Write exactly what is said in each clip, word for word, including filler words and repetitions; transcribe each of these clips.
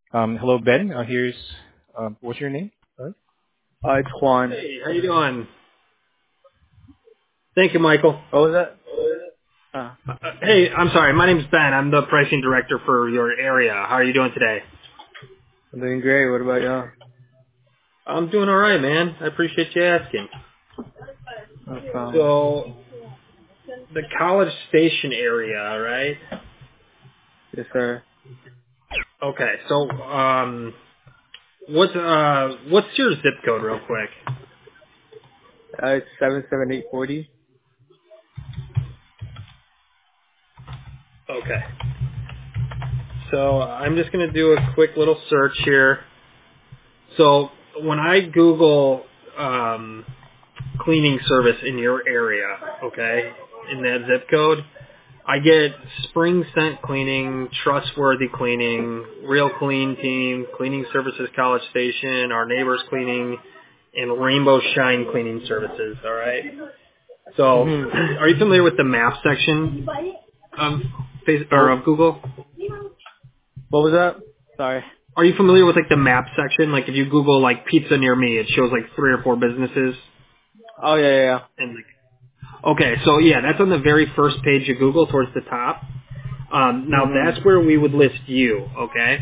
Um, hello, Ben. Uh, here's um, what's your name? Sorry. Uh, it's Juan. Hey, how you doing? Thank you, Michael. What was that? Uh, Uh, uh, hey, I'm sorry. My name's Ben. I'm the pricing director for your area. How are you doing today? I'm doing great. What about y'all? I'm doing all right, man. I appreciate you asking. No problem. So, the College Station area, right? Yes, sir. Okay. So, um, what's uh, what's your zip code, real quick? Uh, it's seven seven eight forty. Okay. So I'm just gonna do a quick little search here. So when I Google um, cleaning service in your area, okay, in that zip code, I get Spring Scent Cleaning, Trustworthy Cleaning, Real Clean Team, Cleaning Services College Station, Our Neighbors Cleaning, and Rainbow Shine Cleaning Services, all right? So, Mhm. are you familiar with the map section of face or What? of Google? What was that? Sorry. Are you familiar with like the map section? Like if you Google like pizza near me, it shows like three or four businesses Oh yeah, yeah, yeah. and like okay, so yeah, that's on the very first page of Google towards the top. Um, now Mhm. that's where we would list you, okay?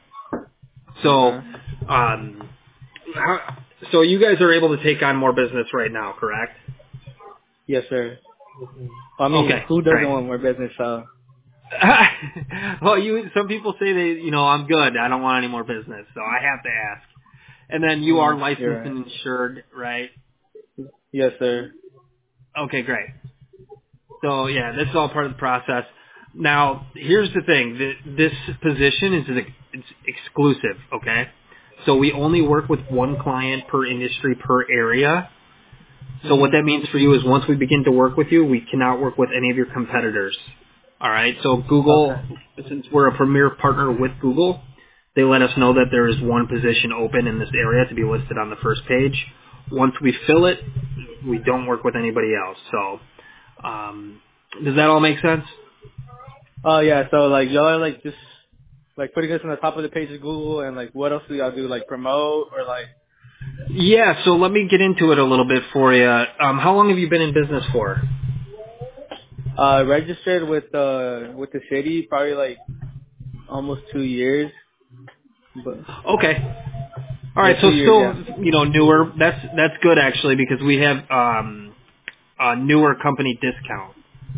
So, Okay. um, how, so you guys are able to take on more business right now, correct? Yes, sir. I mean, Okay, who doesn't great. want more business? Uh. well, you some people say they, you know, I'm good. I don't want any more business, so I have to ask. And then you are Mm, you're licensed right. and insured, right? Yes, sir. Okay, great. So yeah, this is all part of the process. Now, here's the thing: Th- this position is ex- it's exclusive. Okay, so we only work with one client per industry per area. So what Mhm. that means for you is once we begin to work with you, we cannot work with any of your competitors. All right. So Okay. Google, since we're a premier partner with Google, they let us know that there is one position open in this area to be listed on the first page. Once we fill it, we don't work with anybody else. So um, does that all make sense? Oh yeah. So like y'all are like just like putting us on the top of the page of Google, and like what else do y'all do? Like promote or like Yeah. So let me get into it a little bit for you. Um, how long have you been in business for? uh registered with uh with the city? Probably like almost two years. But Okay. All yeah, right, two so years. still, Yeah. you know, newer. That's that's good actually because we have um, a newer company discount.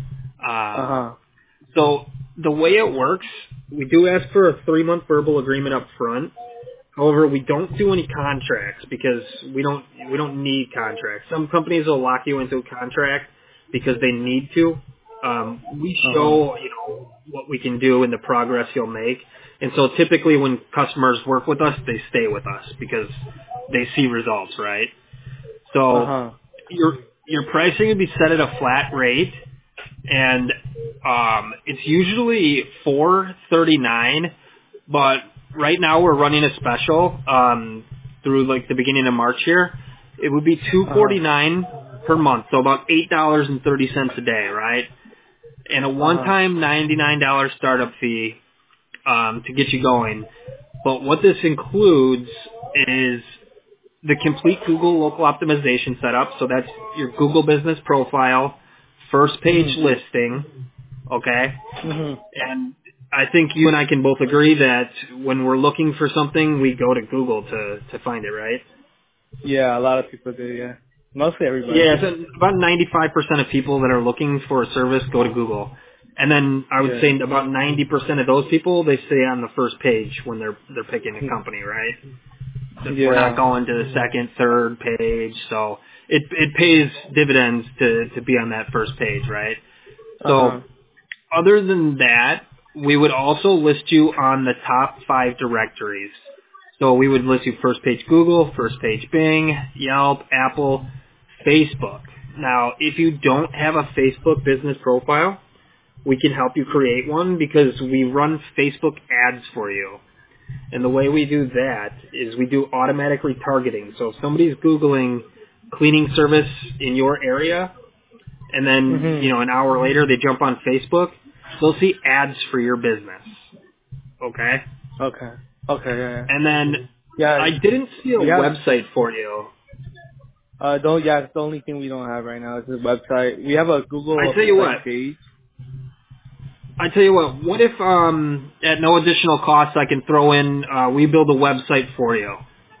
Uh Um, huh. so the way it works, we do ask for a three month verbal agreement up front. However, we don't do any contracts because we don't we don't need contracts. Some companies will lock you into a contract because they need to. Um, we Uh huh. show you know what we can do and the progress you'll make. And so typically when customers work with us, they stay with us because they see results, right? Uh So huh. your your pricing would be set at a flat rate, and um, it's usually four thirty nine. But right now we're running a special um, through like the beginning of March here. It would be two Uh huh. forty nine per month, so about eight dollars and thirty cents a day, right? And a Uh one huh. time ninety nine dollar startup fee um, to get you going. But what this includes is the complete Google local optimization setup. So that's your Google business profile, first page Mhm. listing, okay? Mhm. And I think you and I can both agree that when we're looking for something, we go to Google to, to find it, right? Yeah, a lot of people do. Yeah, mostly everybody. Yeah, so about ninety-five percent of people that are looking for a service go to Google. And then I would Yeah. say about ninety percent of those people, they stay on the first page when they're, they're picking a company, right? We're not Yeah. going to the second, third page, so it it pays dividends to to be on that first page, right? Uh So huh. other than that, we would also list you on the top five directories. So we would list you first page Google, first page Bing, Yelp, Apple, Facebook. Now, if you don't have a Facebook business profile, we can help you create one because we run Facebook ads for you. And the way we do that is we do automatic retargeting. So if somebody's Googling cleaning service in your area, and then, you Mhm. know, an hour later they jump on Facebook, they'll see ads for your business. Okay? Okay. Okay, yeah, yeah. And then Yeah, I didn't see a we have, website for you. uh, don't, yeah, it's the only thing we don't have right now is the website. We have a I Google, tell you what. like, page. I tell you what. What if um at no additional cost I can throw in uh, we build a website for you?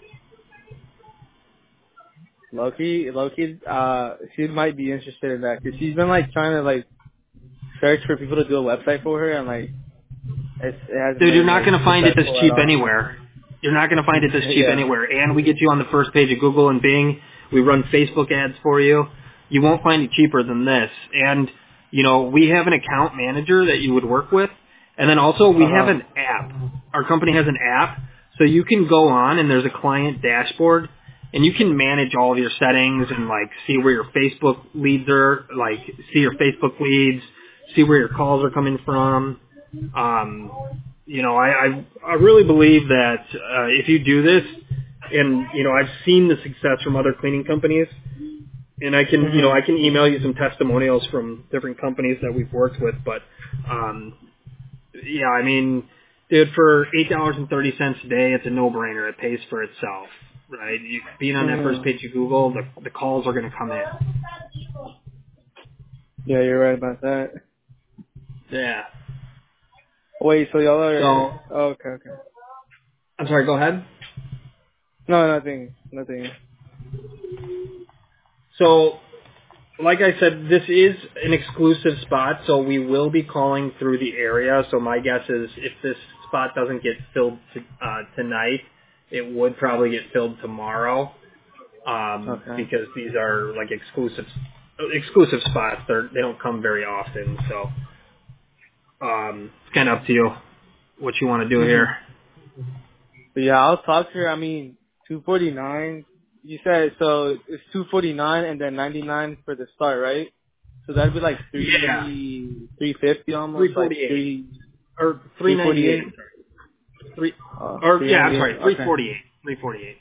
Loki, Loki, uh, she might be interested in that because she's been, like, trying to, like, search for people to do a website for her and, like, it's, it hasn't Dude, you're been, not like, going to find it this successful at cheap all. anywhere. You're not going to find it this cheap Yeah. anywhere. And we get you on the first page of Google and Bing. We run Facebook ads for you. You won't find it cheaper than this. And, you know, we have an account manager that you would work with. And then also we have Uh-huh. an app. Our company has an app. So you can go on and there's a client dashboard. And you can manage all of your settings and, like, see where your Facebook leads are, like, see your Facebook leads, see where your calls are coming from. Um, you know, I, I I really believe that uh, if you do this, and you know, I've seen the success from other cleaning companies, and I can you know hmm I can email you some testimonials from different companies that we've worked with. But um, yeah, I mean, dude, for eight dollars and thirty cents a day, it's a no-brainer. It pays for itself, right? You, being on that hmm first page of Google, the the calls are going to come in. Yeah, you're right about that. Yeah. Wait, so y'all are, So oh, okay, okay. I'm sorry. Go ahead. No, nothing, nothing. So like I said, this is an exclusive spot, so we will be calling through the area. So my guess is if this spot doesn't get filled to, uh, tonight, it would probably get filled tomorrow um, Okay. because these are like exclusive exclusive spots. They're, they don't come very often, so um, it's kind of up to you what you want to do hmm here. But yeah, I'll talk to her. I mean, two forty-nine. You said so it's two forty-nine and then ninety-nine for the start, right? So that'd be like Yeah, three three fifty almost, three like forty eight three or three three ninety forty-eight. eight. Three Oh, or three yeah, I'm ninety-eight. sorry, three Okay. forty eight. Three forty eight.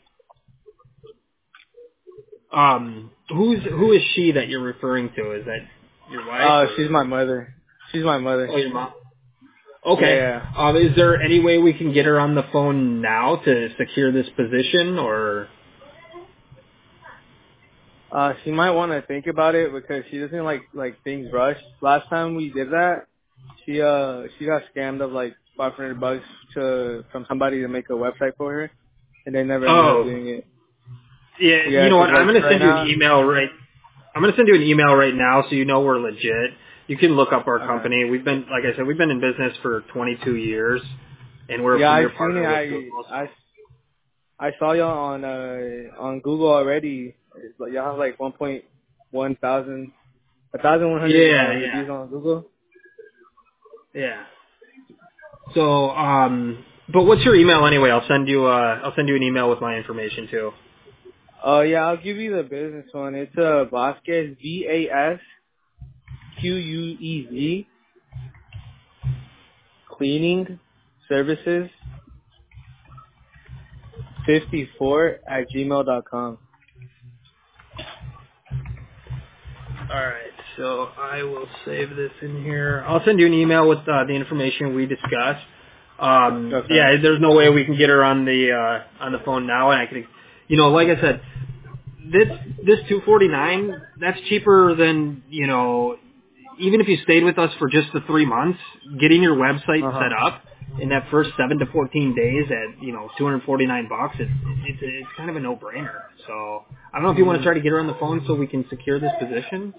Um, who's who is she that you're referring to? Is that your wife Uh, she's or my mother. She's my mother. oh your mom? Yeah, Okay. yeah. Um, is there any way we can get her on the phone now to secure this position, or? Uh, she might want to think about it because she doesn't like like things rushed. Last time we did that, she uh she got scammed of like five hundred bucks to from somebody to make a website for her, and they never ended up Oh, doing it. yeah. You Yeah, know 'cause what? I'm like gonna right send you an now. email right. I'm gonna send you an email right now so you know we're legit. You can look up our Okay. company. We've been, like I said, we've been in business for twenty-two years, and we're a Yeah, I premier seen it. partner with Google. I I I saw y'all on uh on Google already. It's like y'all have like one point one thousand, a thousand one hundred Yeah, uh, yeah, reviews on Google. yeah. So, um, but what's your email anyway? I'll send you. Uh, I'll send you an email with my information too. Oh yeah, I'll give you the business one. It's uh Vasquez, V A S Q U E Z Cleaning Services fifty-four at gmail dot com. All right. So I will save this in here. I'll send you an email with uh, the information we discussed. Um, Okay. yeah, there's no way we can get her on the uh, on the phone now, and I can, you know, like I said, this this two forty-nine, that's cheaper than, you know, even if you stayed with us for just the three months, getting your website Uh set huh. up in that first seven to fourteen days at, you know, two forty-nine bucks, it's it's it's kind of a no-brainer. So I don't know if you want to hmm try to get her on the phone so we can secure this position.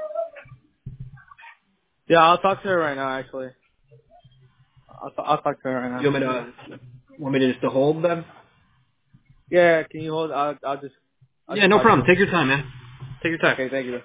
Yeah, I'll talk to her right now. Actually, I'll I'll talk to her right now. You want me to want me to just to hold them? Yeah, can you hold? I'll I'll just I'll Yeah, just no talk to problem. her. Take your time, man. Take your time. Okay, thank you.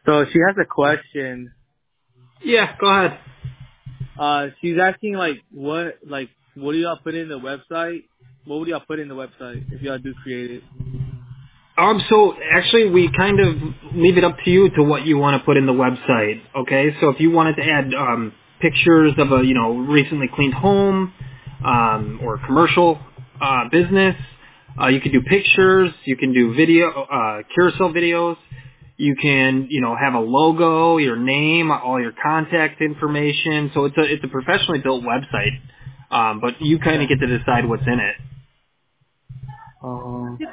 So she has a question. Yeah, go ahead. Uh, she's asking like what like what do y'all put in the website? What would y'all put in the website if y'all do create it? Um, so actually, we kind of leave it up to you to what you want to put in the website. Okay, so if you wanted to add um, pictures of a you know recently cleaned home um, or commercial uh, business, uh, you can do pictures. You can do video, uh, carousel videos. You can you know have a logo, your name, all your contact information. So it's a it's a professionally built website, um, but you kind of Okay. get to decide what's in it. Um,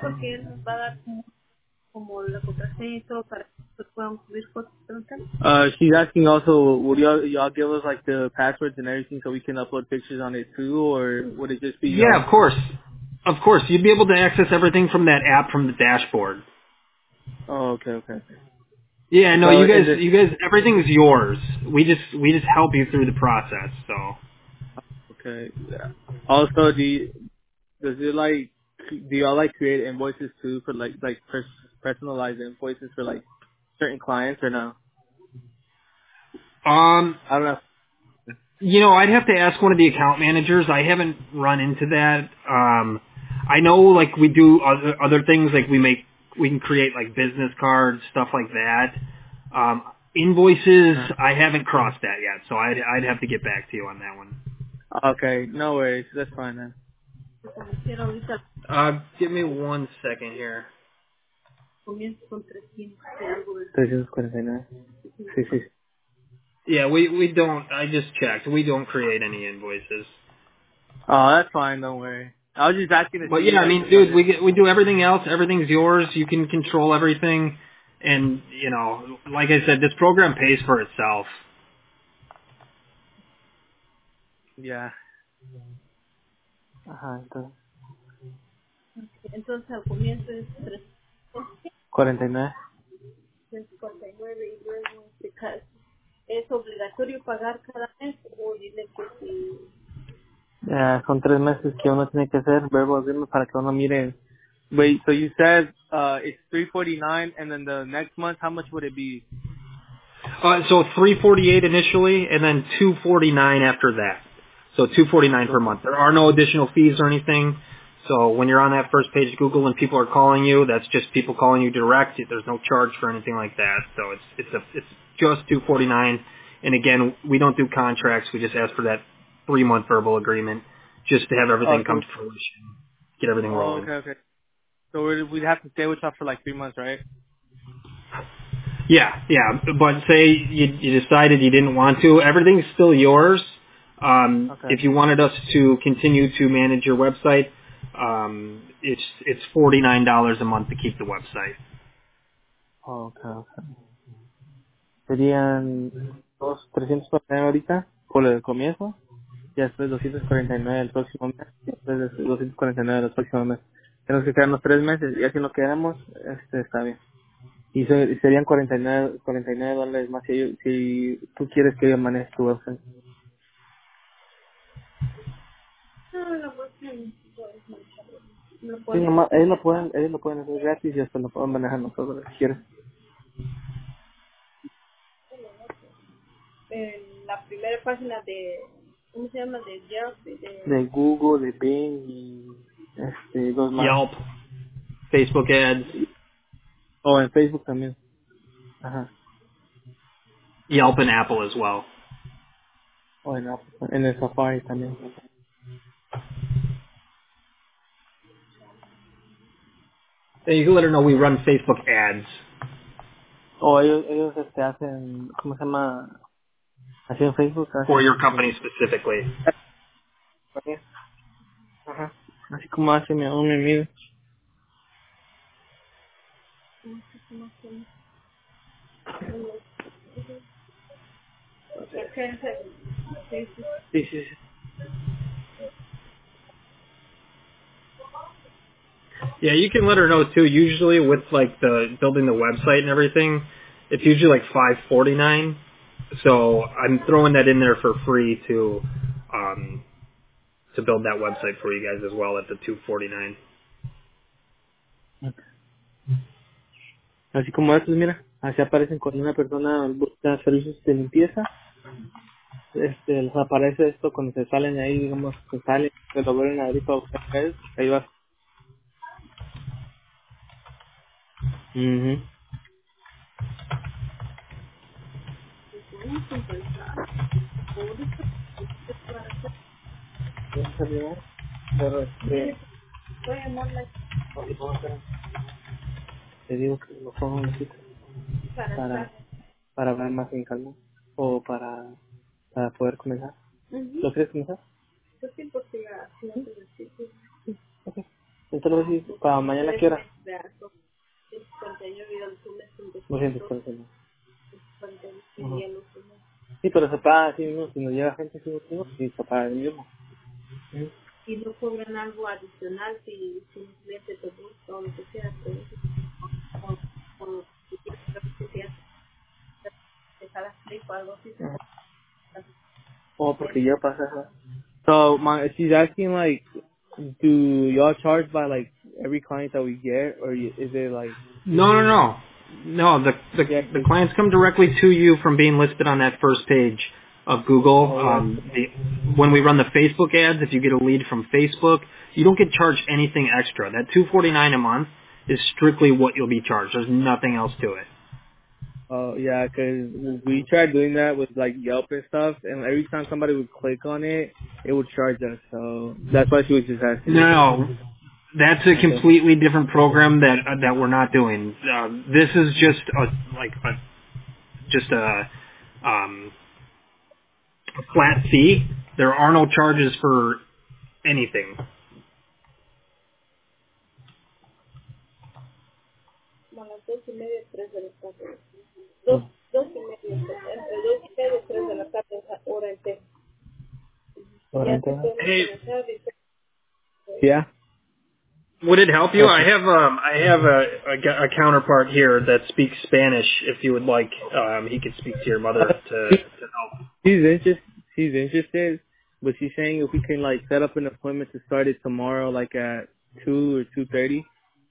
uh, she's asking also, would y'all y'all give us like the passwords and everything so we can upload pictures on it too, or would it just be Yeah, y'all? of course. Of course. You'd be able to access everything from that app from the dashboard. Oh, okay, okay. Yeah, no, So you in guys, this, you guys, everything's yours. We just, we just help you through the process, so. okay. Yeah. Also, do you, does it like do y'all like create invoices too for like like pers- personalized invoices for like certain clients or no? Um, I don't know. you know, I'd have to ask one of the account managers. I haven't run into that. Um, I know, like, we do other, other things, like we make, we can create, like, business cards, stuff like that. Um, invoices, Uh, I haven't crossed that yet, so I'd, I'd have to get back to you on that one. okay, no worries. That's fine then. Uh, give me one second here. trescientos cuarenta y nueve. Sí, sí. Yeah, we we don't. I just checked. We don't create any invoices. Oh, that's fine. Don't worry. I was just asking to But see yeah, I like mean, what dude, it. we get, we do everything else. Everything's yours. You can control everything, and you know, like I said, this program pays for itself. Yeah. Ajá, entonces. cuarenta y nueve. Yeah, son tres meses que uno tiene que hacer verbal agreement para que uno mire. Wait, so you said uh it's three forty nine, and then the next month, how much would it be? Uh, so three forty eight initially, and then two forty nine after that. So two forty nine per So, month. There are no additional fees or anything. So when you're on that first page of Google and people are calling you, that's just people calling you direct. There's no charge for anything like that. So it's it's a it's just two forty nine. And again, we don't do contracts. We just ask for that three month verbal agreement, just to have oh, everything come so to fruition, get everything oh, rolling. okay, okay. So we'd, we'd have to stay with y'all for like three months, right? Yeah, yeah. But say you, you decided you didn't want to, everything's still yours. Um, Okay. if you wanted us to continue to manage your website, um, it's it's forty nine dollars a month to keep the website. Oh, okay, okay. Serían dos trescientos cuarenta y nueve ahorita por el comienzo, y después doscientos cuarenta y nueve el próximo mes, y después de doscientos cuarenta y nueve el próximo mes. Tenemos que quedarnos tres meses, y así nos quedamos, este, está bien. Y se- serían cuarenta y nueve, cuarenta y nueve dólares más si, yo- si tú quieres que yo maneje tu website. Sí, nomás, ellos lo pueden, ellos lo pueden hacer gratis y hasta lo pueden manejar nosotros si quieres. De Google, de Bing y este, dos más. Yelp, Facebook ads, O en Facebook también. Ajá. Yelp and Apple as well. O en, Apple, en el Safari también. And you can let her know we run Facebook ads O ellos, ellos este, hacen, ¿cómo se llama? Así en Facebook for your hacen. company specifically. Ajá. Así como hace mi un mi amigo. Sí, sí, sí. Yeah, you can let her know too. Usually with like the building the website and everything, it's usually like five forty nine. So I'm throwing that in there for free to um, to build that website for you guys as well at the two forty nine. Así como estos, mira. así aparecen cuando una persona busca servicios de limpieza. Este, les aparece esto cuando se salen ahí, digamos, se salen, se lo vuelven a abrir para buscar ustedes, ahí va. Mhm. Pero este, te digo que lo pongo en cita para, para hablar más en calma o para, para poder comenzar. ¿Lo quieres comenzar? Ok. Entonces, sí, para mañana, ¿qué hora? doscientos cuarenta y nueve. Ujú. Sí, pero se paga así mismo, si nos llega gente así mismo, sí, se paga el mismo. Ujú. Ujú. Oh, porque yo pasa eso. So, my, she's asking, like, do y'all charge by, like, every client that we get, or y- is it, like, No, no, no. No, the, the, yeah, the 'cause- clients come directly to you from being listed on that first page of Google. oh, yeah. Um, the, when we run the Facebook ads, if you get a lead from Facebook, you don't get charged anything extra. That two forty-nine a month is strictly what you'll be charged. There's nothing else to it. Oh, yeah, 'cause we tried doing that with, like, Yelp and stuff, and every time somebody would click on it, it would charge us, so that's why she was just asking. No, no, no. That's a Okay. completely different program that uh, that we're not doing. Uh, this is just a like a just a um, a flat fee. There are no charges for anything. Mm. Ahora, Hey, yeah. would it help you? I Okay. have um I have a, a, gu- a counterpart here that speaks Spanish. If you would like, um, he could speak to your mother Uh, to to help. she's interested. She's interested, but she's saying if we can like set up an appointment to start it tomorrow, like at two or two thirty.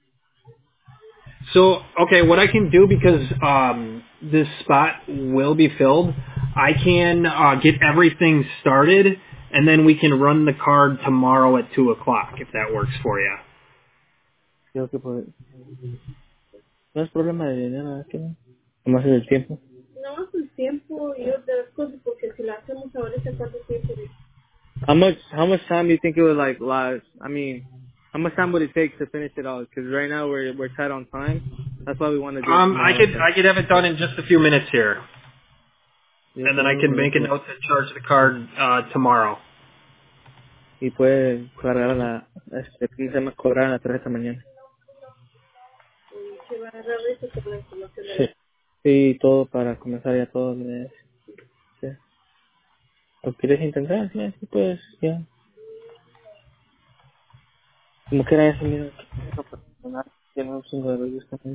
So, okay, what I can do because um, this spot will be filled, I can uh, get everything started, and then we can run the card tomorrow at two o'clock if that works for you. Creo que por- no es problema de dinero, es que no. Nomás es el tiempo. How much? How much time do you think it would like last? I mean, how much time would it take to finish it all? Because right now we're we're tight on time. That's why we want to do it Um, I tomorrow. could So. I could have it done in just a few minutes here, Yo and then I tengo un can make a minuto. note to charge the card uh, tomorrow. Y puede cargar a la, este, ¿cómo se llama? Cobrar a las tres de la mañana. Sí. Sí, todo para comenzar ya todo. ¿No? Sí. ¿Lo quieres intentar? Sí, así pues, ya. Como que era eso, mira. Eso para funcionar. Tiene un chingo de reviews también.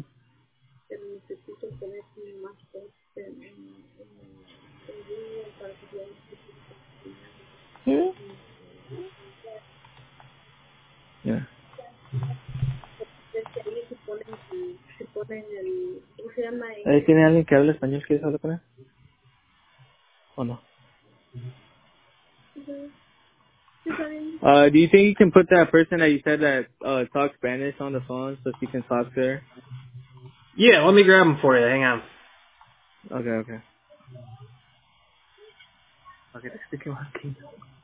¿Sí? Ya. Ahí tiene alguien que habla español, ¿quieres hablar con él? ¿O no? Uh, do you think you can put that person that you said that uh talks Spanish on the phone so she can talk to her? Yeah, let me grab them for you. Hang on. Okay, okay. Okay, let's speak aquí.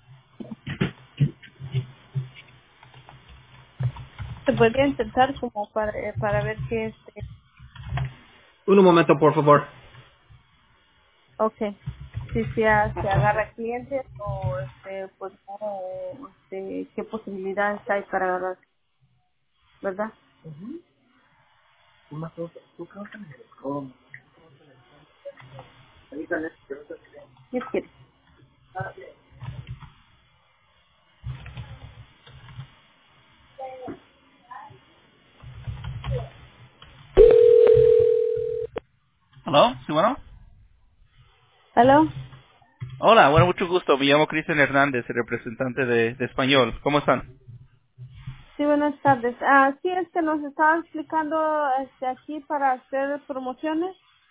Se podría intentar como para, eh, para ver que este, Un momento, por favor. okay, si se, a- se agarra clientes o este, pues no, este, qué posibilidades hay para agarrar, ¿verdad? ¿Qué quieres? ¿Aló? ¿Sí, bueno? ¿Aló? Hola, bueno, mucho gusto. Me llamo Cristian Hernández, el representante de, de Español. ¿Cómo están? Sí, buenas tardes. Ah, sí, es que nos estaba explicando este, aquí para hacer promociones.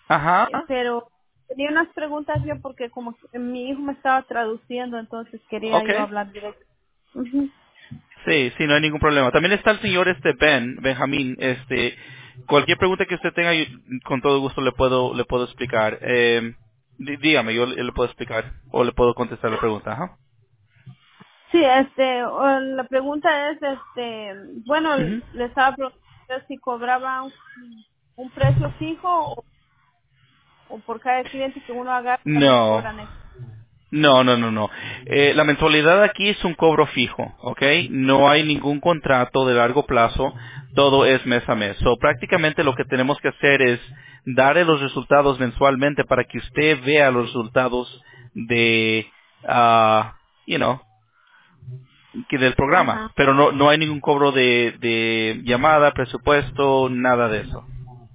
Ajá. Eh, pero tenía unas preguntas yo porque como que mi hijo me estaba traduciendo, entonces quería yo Okay. hablar directo. Ujú. Sí, sí, no hay ningún problema. También está el señor este Ben, Benjamín, este, cualquier pregunta que usted tenga, yo con todo gusto le puedo, le puedo explicar. Eh, dí- dígame, yo le, le puedo explicar o le puedo contestar la pregunta, ajá. Sí, este, o- la pregunta es, este, bueno, Ujú. le estaba preguntando si cobraba un, un precio fijo o, o por cada cliente que uno haga también No, cobran eso. no, no, no, no. Eh, la mensualidad aquí es un cobro fijo, ¿ok? No hay ningún contrato de largo plazo, todo es mes a mes. So, prácticamente lo que tenemos que hacer es darle los resultados mensualmente para que usted vea los resultados de, ah, you know, que del programa. Ajá, Pero no, no hay ningún cobro de, de llamada, presupuesto, nada de eso.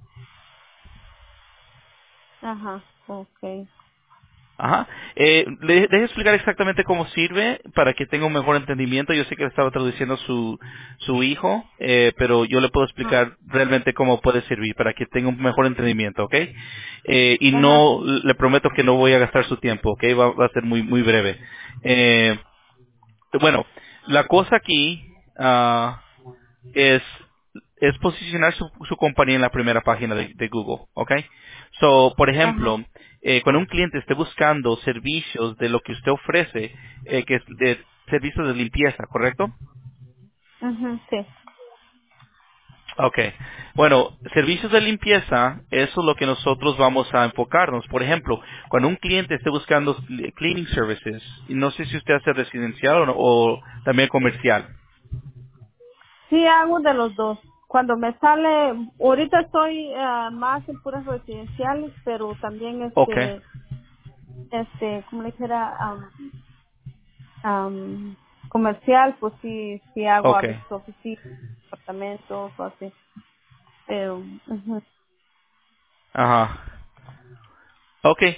ajá, okay. Ajá. Eh, le, deje explicar exactamente cómo sirve para que tenga un mejor entendimiento. Yo sé que le estaba traduciendo su, su hijo, eh, pero yo le puedo Ajá, explicar realmente cómo puede servir para que tenga un mejor entendimiento, ¿ok? Eh, y ajá, no, le prometo que no voy a gastar su tiempo, ¿ok? Va, va a ser muy, muy breve. Eh, bueno, la cosa aquí, ah, es es posicionar su, su compañía en la primera página de, de Google, ¿ok? So, por ejemplo, ajá, eh, cuando un cliente esté buscando servicios de lo que usted ofrece, eh, que es de servicios de limpieza, ¿correcto? ajá, sí, Ok. Bueno, servicios de limpieza, eso es lo que nosotros vamos a enfocarnos. Por ejemplo, cuando un cliente esté buscando cleaning services, y no sé si usted hace residencial o, no- o también comercial. sí hago de los dos. Cuando me sale, ahorita estoy ah, más en puras residenciales, pero también Ok, este, este, como le dijera, am, am, comercial, pues sí, sí hago a ok. veces oficinas, apartamentos o así. Pero, ujú, Ajá. Ok.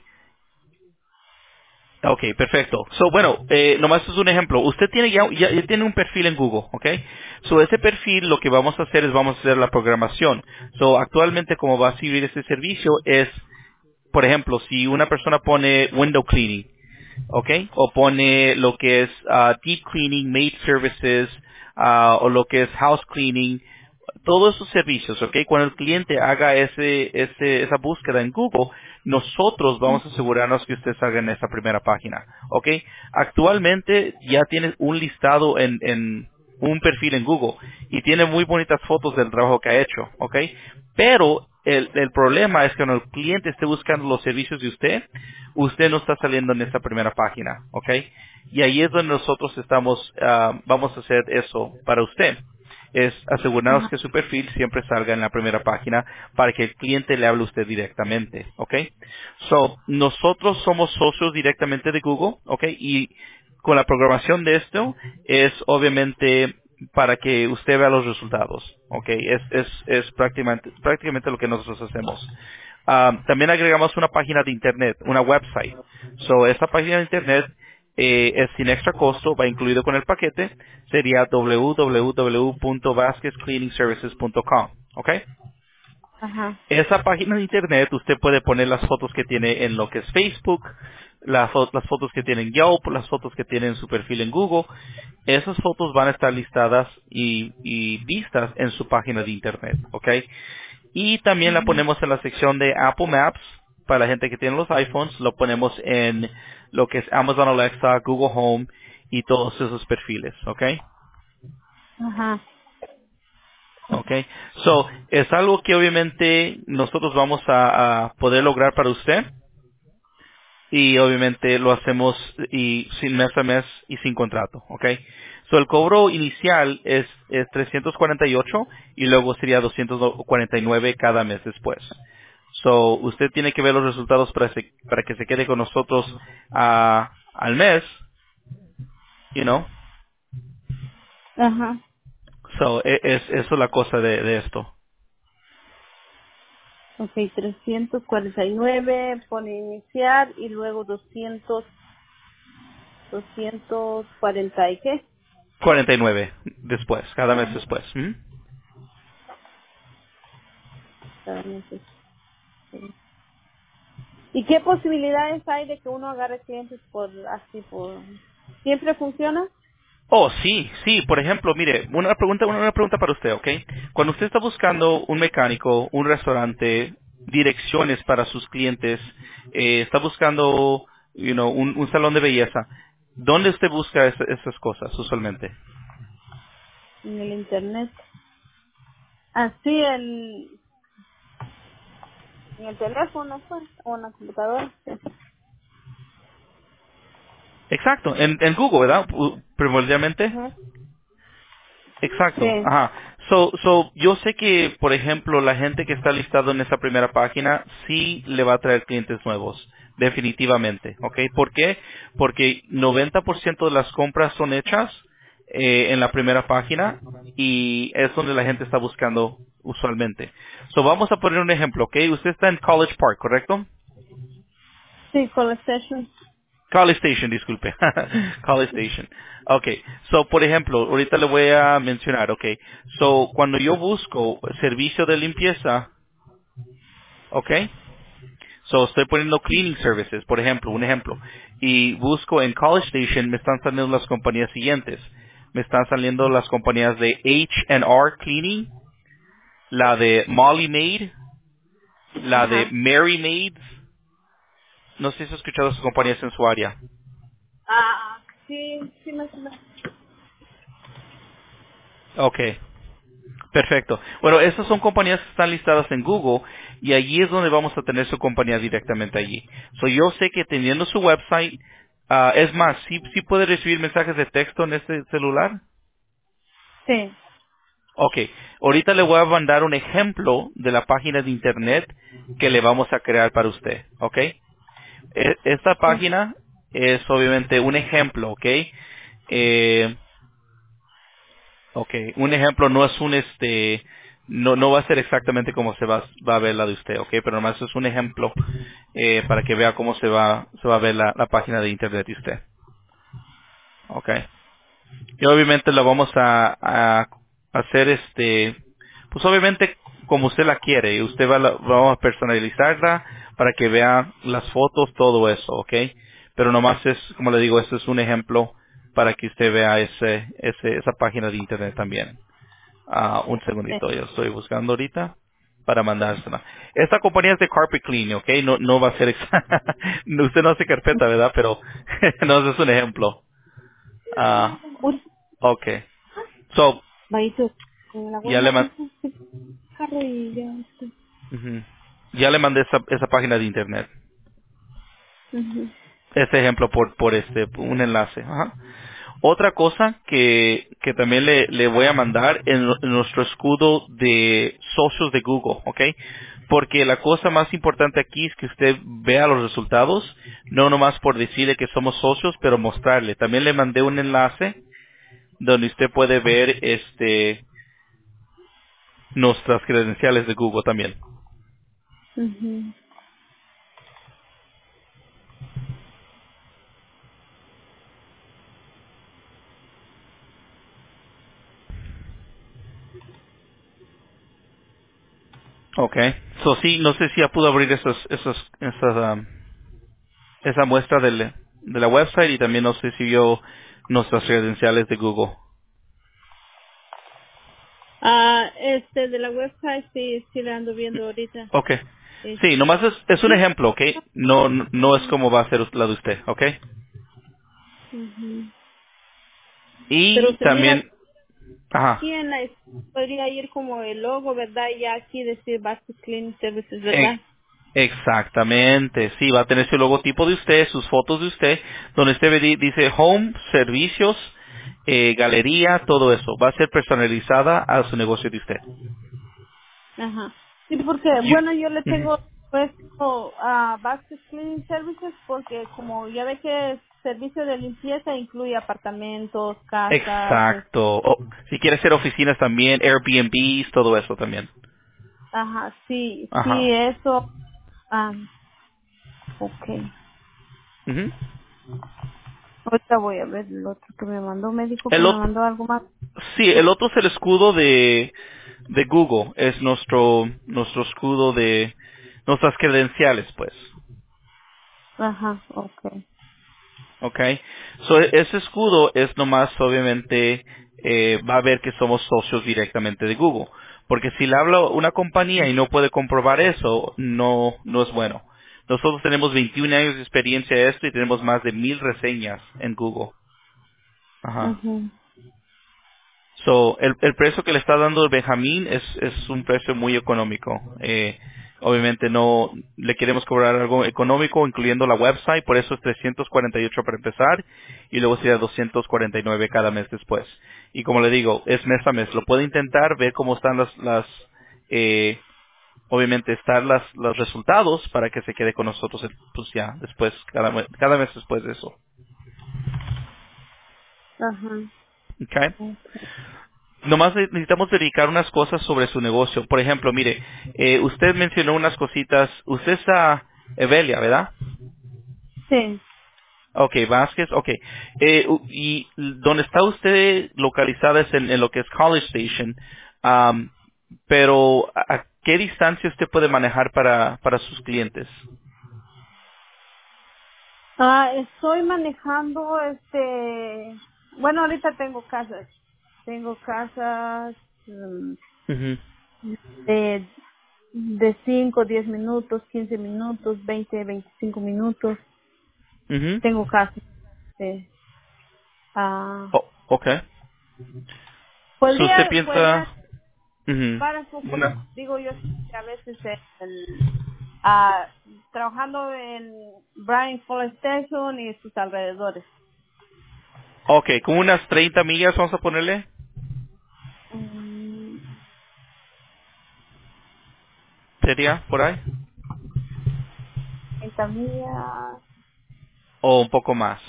Ok, perfecto. So, bueno, eh, nomás es un ejemplo. Usted tiene ya, ya, ya tiene un perfil en Google, ¿ok? So, ese perfil lo que vamos a hacer es vamos a hacer la programación. So, actualmente como va a servir ese servicio es, por ejemplo, si una persona pone window cleaning, ¿ok? O pone lo que es ah, deep cleaning, maid services, ah, o lo que es house cleaning, todos esos servicios, ¿ok? Cuando el cliente haga ese, ese, esa búsqueda en Google, nosotros vamos a asegurarnos que usted salga en esa primera página, ¿ok? Actualmente ya tiene un listado en, en un perfil en Google y tiene muy bonitas fotos del trabajo que ha hecho, ¿ok? Pero el, el problema es que cuando el cliente esté buscando los servicios de usted, usted no está saliendo en esa primera página, ¿ok? Y ahí es donde nosotros estamos, ah, vamos a hacer eso para usted es asegurarnos ajá, que su perfil siempre salga en la primera página para que el cliente le hable a usted directamente, ¿ok? So, nosotros somos socios directamente de Google, ¿ok? Y con la programación de esto es obviamente para que usted vea los resultados, ¿ok? Es, es, es prácticamente, prácticamente lo que nosotros hacemos. Ah, también agregamos una página de internet, una website. So, esa página de internet eh, es sin extra costo, va incluido con el paquete, sería w w w punto vasquez cleaning services punto com, ¿ok? ajá, Esa página de internet usted puede poner las fotos que tiene en lo que es Facebook, las, fo- las fotos que tiene en Yelp, las fotos que tiene en su perfil en Google. Esas fotos van a estar listadas y, y vistas en su página de internet, ¿ok? Y también la ajá, ponemos en la sección de Apple Maps. Para la gente que tiene los iPhones, lo ponemos en lo que es Amazon Alexa, Google Home y todos esos perfiles, ¿ok? ajá, ¿Ok? So, es algo que obviamente nosotros vamos a, a poder lograr para usted y obviamente lo hacemos y sin mes a mes y sin contrato, ¿ok? So, el cobro inicial es, es trescientos cuarenta y ocho y luego sería doscientos cuarenta y nueve cada mes después. So, usted tiene que ver los resultados para, se- para que se quede con nosotros ah, al mes, you know. ajá. So, e- es, eso es la cosa de, de esto. Ok, trescientos cuarenta y nueve pone iniciar y luego doscientos doscientos cuarenta y qué. cuarenta y nueve después, cada mes Ajá, después. ¿Mm? cada mes es- sí. ¿Y qué posibilidades hay de que uno agarre clientes por así por siempre funciona? Oh, sí, sí. Por ejemplo, mire, una pregunta, una pregunta para usted, ¿ok? Cuando usted está buscando un mecánico, un restaurante, direcciones para sus clientes, eh, está buscando, you know, un, un salón de belleza, ¿dónde usted busca es- esas cosas usualmente? En el internet. Así en, en el teléfono, pues, o en la computadora. Sí. Exacto, en, en Google, ¿verdad? Pu- Primordialmente. Ujú. Exacto, Sí. ajá. So, so, yo sé que, por ejemplo, la gente que está listado en esa primera página sí le va a traer clientes nuevos, definitivamente, ¿ok? ¿Por qué? Porque noventa por ciento de las compras son hechas eh, en la primera página y es donde la gente está buscando usualmente. So, vamos a poner un ejemplo, ¿ok? Usted está en College Park, ¿correcto? Sí, con la session. College Station, disculpe. College Station. Okay. So, por ejemplo, ahorita le voy a mencionar, okay. So, cuando yo busco servicio de limpieza, okay. So, estoy poniendo cleaning services, por ejemplo, un ejemplo. Y busco en College Station, me están saliendo las compañías siguientes. Me están saliendo las compañías de H and R Cleaning, la de Molly Maid, la de Ajá. Mary Maids. No sé si has escuchado esas compañías en su área. Ah, sí, sí, más o menos. Okay. Perfecto. Bueno, estas son compañías que están listadas en Google y allí es donde vamos a tener su compañía directamente allí. So, yo sé que teniendo su website, ah, es más, ¿sí, sí puede recibir mensajes de texto en este celular? Sí. Ok. Ahorita le voy a mandar un ejemplo de la página de internet que le vamos a crear para usted. Ok. E- Esta Sí. página es obviamente un ejemplo, ok. Eh, Ok, un ejemplo no es un este, no no va a ser exactamente como se va, va a ver la de usted, ok, pero nomás es un ejemplo eh, para que vea cómo se va se va a ver la, la página de internet de usted, ok. Y obviamente la vamos a, a hacer este, pues obviamente como usted la quiere, y usted va a la- vamos a personalizarla para que vea las fotos, todo eso, ok. Pero nomás es, como le digo, este es un ejemplo para que usted vea ese, ese esa página de internet también. Ah, un Sí. segundito, yo estoy buscando ahorita para mandársela. Esta compañía es de Carpet Clean, ¿ok? No, no va a ser exa- no, usted no hace carpeta, ¿verdad? Pero no, ese es un ejemplo. Ah, Uy, ok. So, Maíz, con la ya le, buena man- bolsa, sí, carro y ya. Sí. Ujú. Ya le mandé esa, esa página de internet. Ujú. Este ejemplo por, por este, un enlace. Ajá. Otra cosa que, que también le, le voy a mandar en, en nuestro escudo de socios de Google, ¿ok? Porque la cosa más importante aquí es que usted vea los resultados, no nomás por decirle que somos socios, pero mostrarle. También le mandé un enlace donde usted puede ver este nuestras credenciales de Google también. Ujú. ¿Ok? So sí, no sé si ya pudo abrir esos, esos, esas, um, esa muestra del, de la website y también no sé si vio nuestras credenciales de Google. Ah, este, de la website sí, sí la ando viendo ahorita. Ok. Eh, Sí, nomás es, es un sí. ejemplo, ¿ok? No, no no es como va a ser la de usted, ¿ok? Ujú. Pero Y se mira, también, ajá, aquí en la, podría ir como el logo, ¿verdad? Y aquí decir Basic Clean Services, e- ¿verdad? exactamente, sí, va a tener su logotipo de usted, sus fotos de usted, donde usted ve di- dice Home, Servicios, eh, Galería, todo eso. Va a ser personalizada a su negocio de usted. Ajá. Sí, porque, Y- bueno, yo le Ujú. tengo puesto a Basic Cleaning Services porque como ya ve que el servicio de limpieza incluye apartamentos, casas, es- Exacto. O, si quiere hacer oficinas también, Airbnbs, todo eso también. ajá, sí, Ajá. sí, eso, ah, ok. Ujú. Ahorita voy a ver el otro que me mandó, me dijo que El me otro, mandó algo más. sí, el otro es el escudo de, de Google. Es nuestro, nuestro escudo de nuestras credenciales, pues. Ajá, okay. Okay. So, ese escudo es nomás, obviamente, eh, va a ver que somos socios directamente de Google. Porque si le habla una compañía y no puede comprobar eso, no, no es bueno. Nosotros tenemos veintiún años de experiencia en esto y tenemos más de mil reseñas en Google. Ajá. Ujú. So, el, el precio que le está dando el Benjamín es, es un precio muy económico. Eh, obviamente no le queremos cobrar algo económico, incluyendo la website, por eso es trescientos cuarenta y ocho para empezar, y luego sería doscientos cuarenta y nueve cada mes después. Y como le digo, es mes a mes. Lo puede intentar, ver cómo están las, las eh, obviamente están las, los resultados para que se quede con nosotros, pues ya, después, cada, me- cada mes después de eso. Ajá. Okay. Okay. Nomás ne- necesitamos verificar unas cosas sobre su negocio. Por ejemplo, mire, eh, usted mencionó unas cositas. Usted está Evelia, ¿verdad? Sí. Ok, Vázquez, ok. Eh, u- y donde está usted localizada es en, en lo que es College Station. Am, pero, ¿a, a qué distancia usted puede manejar para, para sus clientes? Ah, estoy manejando, este, bueno, ahorita tengo casas. Tengo casas mm, Ujú, de de cinco, diez minutos, quince minutos, veinte, veinticinco minutos. ujú. Tengo casas. Sí. Ah, Oh, ok. So, ¿usted podría, podría piensa? Ujú, para un poco, una. digo yo, que a veces el, ah, trabajando en Bryan Forest Station y sus alrededores. Ok, como unas treinta millas vamos a ponerle. Mm, ¿Sería por ahí? treinta millas. ¿O un poco más?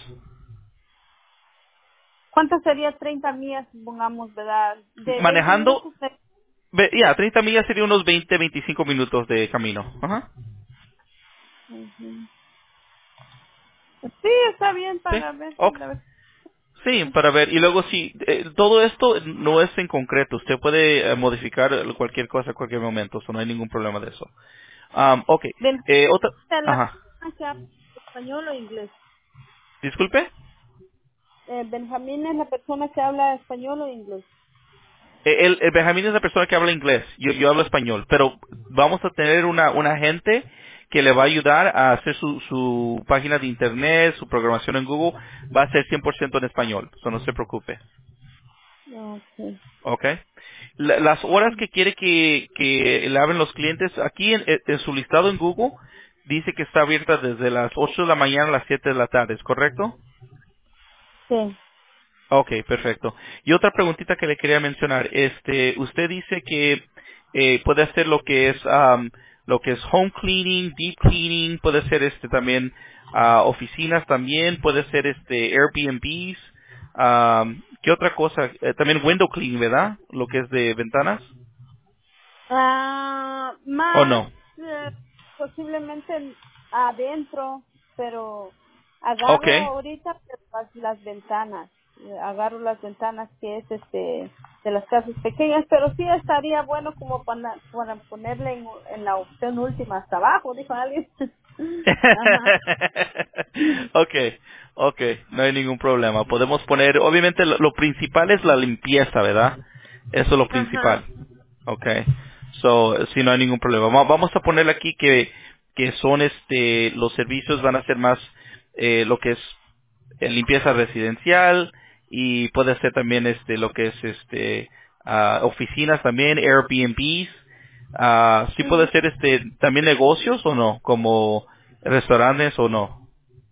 ¿Cuánto sería treinta millas, supongamos, verdad? De veinte Manejando, minutos. de- ve- ya, treinta millas sería unos veinte, veinticinco minutos de camino. Ajá. Ujú. Sí, está bien Sí, para ver. ok. A ver. Sí, para ver. Y luego sí, eh, todo esto no es en concreto. Usted puede eh, modificar cualquier cosa a cualquier momento. So no hay ningún problema de eso. Um, ok. Benjamín Eh, otra, es la ajá. persona que habla español o inglés. Disculpe. Eh, Benjamín es la persona que habla español o inglés. Eh, El, el Benjamín es la persona que habla inglés, yo, yo hablo español, pero vamos a tener una, un agente que le va a ayudar a hacer su, su página de internet, su programación en Google, va a ser cien por ciento en español, so no se preocupe, Okay. ¿ok? La- las horas que quiere que, que le abren los clientes, aquí en, en su listado en Google, dice que está abierta desde las ocho de la mañana a las siete de la tarde, ¿es correcto? Sí. Ok, perfecto. Y otra preguntita que le quería mencionar, este, usted dice que eh, puede hacer lo que es am, lo que es home cleaning, deep cleaning, puede ser este también ah, oficinas también, puede ser este Airbnbs, am, ¿qué otra cosa? Eh, también window cleaning, ¿verdad? Lo que es de ventanas, Ah, ¿o más no? eh, posiblemente adentro, pero Ok. agarro ahorita las, las ventanas, eh, agarro las ventanas que es este de las casas pequeñas, pero sí estaría bueno como para, para ponerle en, en la opción última hasta abajo, dijo alguien. Ajá, okay, okay, no hay ningún problema. Podemos poner, obviamente lo, lo principal es la limpieza, ¿verdad? Eso es lo principal. ajá, Okay. So, sí, no hay ningún problema. Va- Vamos a ponerle aquí que que son este los servicios van a ser más eh, lo que es eh, limpieza residencial y puede ser también este lo que es este ah, oficinas también, Airbnbs. Ah, sí puede ujú. ser este también negocios o no, como restaurantes o no.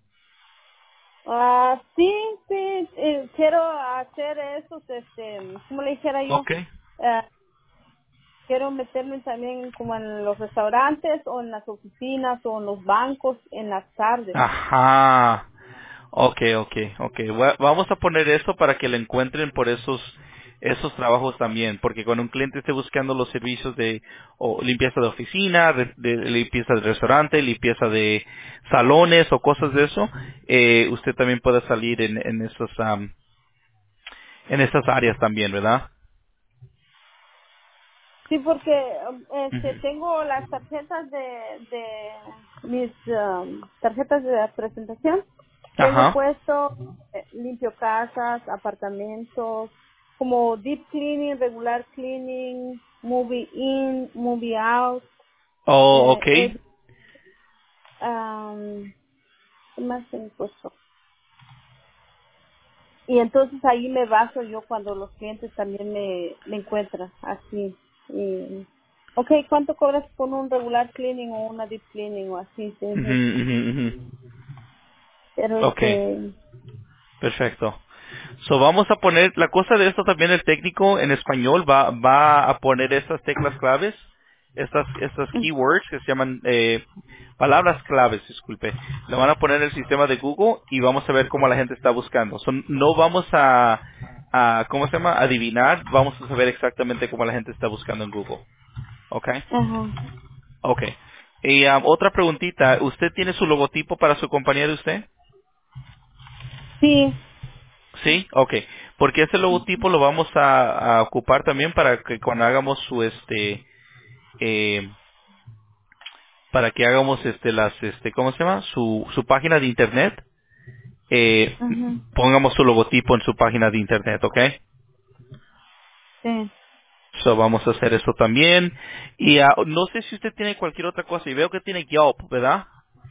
Ah, sí, sí, eh, quiero hacer esos, este, como le dijera yo, Okay. eh, quiero meterme también como en los restaurantes o en las oficinas o en los bancos en las tardes. Ajá. Okay, okay, okay. Va- Vamos a poner eso para que le encuentren por esos esos trabajos también, porque cuando un cliente esté buscando los servicios de o limpieza de oficina, re- de limpieza de restaurante, limpieza de salones o cosas de eso, eh, usted también puede salir en, en esos am, en esas áreas también, ¿verdad? Sí, porque um, este, Ujú. tengo las tarjetas de, de mis um, tarjetas de presentación. Tengo Ajá. puesto eh, limpio casas, apartamentos, como deep cleaning, regular cleaning, movie in, movie out. Oh, Eh, ok. eh, um, ¿Qué más tengo puesto? Y entonces ahí me baso yo cuando los clientes también me, me encuentran así. Y, ok, ¿cuánto cobras por un regular cleaning o una deep cleaning o así? Sí, Ujú, sí. ujú, ujú. Pero Ok, este, perfecto. So vamos a poner, la cosa de esto también el técnico en español va, va a poner estas teclas claves, estas, estas keywords que se llaman eh, palabras claves, disculpe. Lo van a poner en el sistema de Google y vamos a ver cómo la gente está buscando. So, no vamos a, a, ¿cómo se llama? Adivinar, vamos a saber exactamente cómo la gente está buscando en Google. ¿Ok? ajá. Ok. Y um, otra preguntita, ¿usted tiene su logotipo para su compañía de usted? Sí, Sí, ok. Porque ese logotipo lo vamos a, a ocupar también para que cuando hagamos su este eh, para que hagamos este las este ¿cómo se llama? Su su página de internet, eh, ajá, pongamos su logotipo en su página de internet, ¿ok? sí. So vamos a hacer eso también. Y ah, no sé si usted tiene cualquier otra cosa y veo que tiene Yelp, ¿verdad?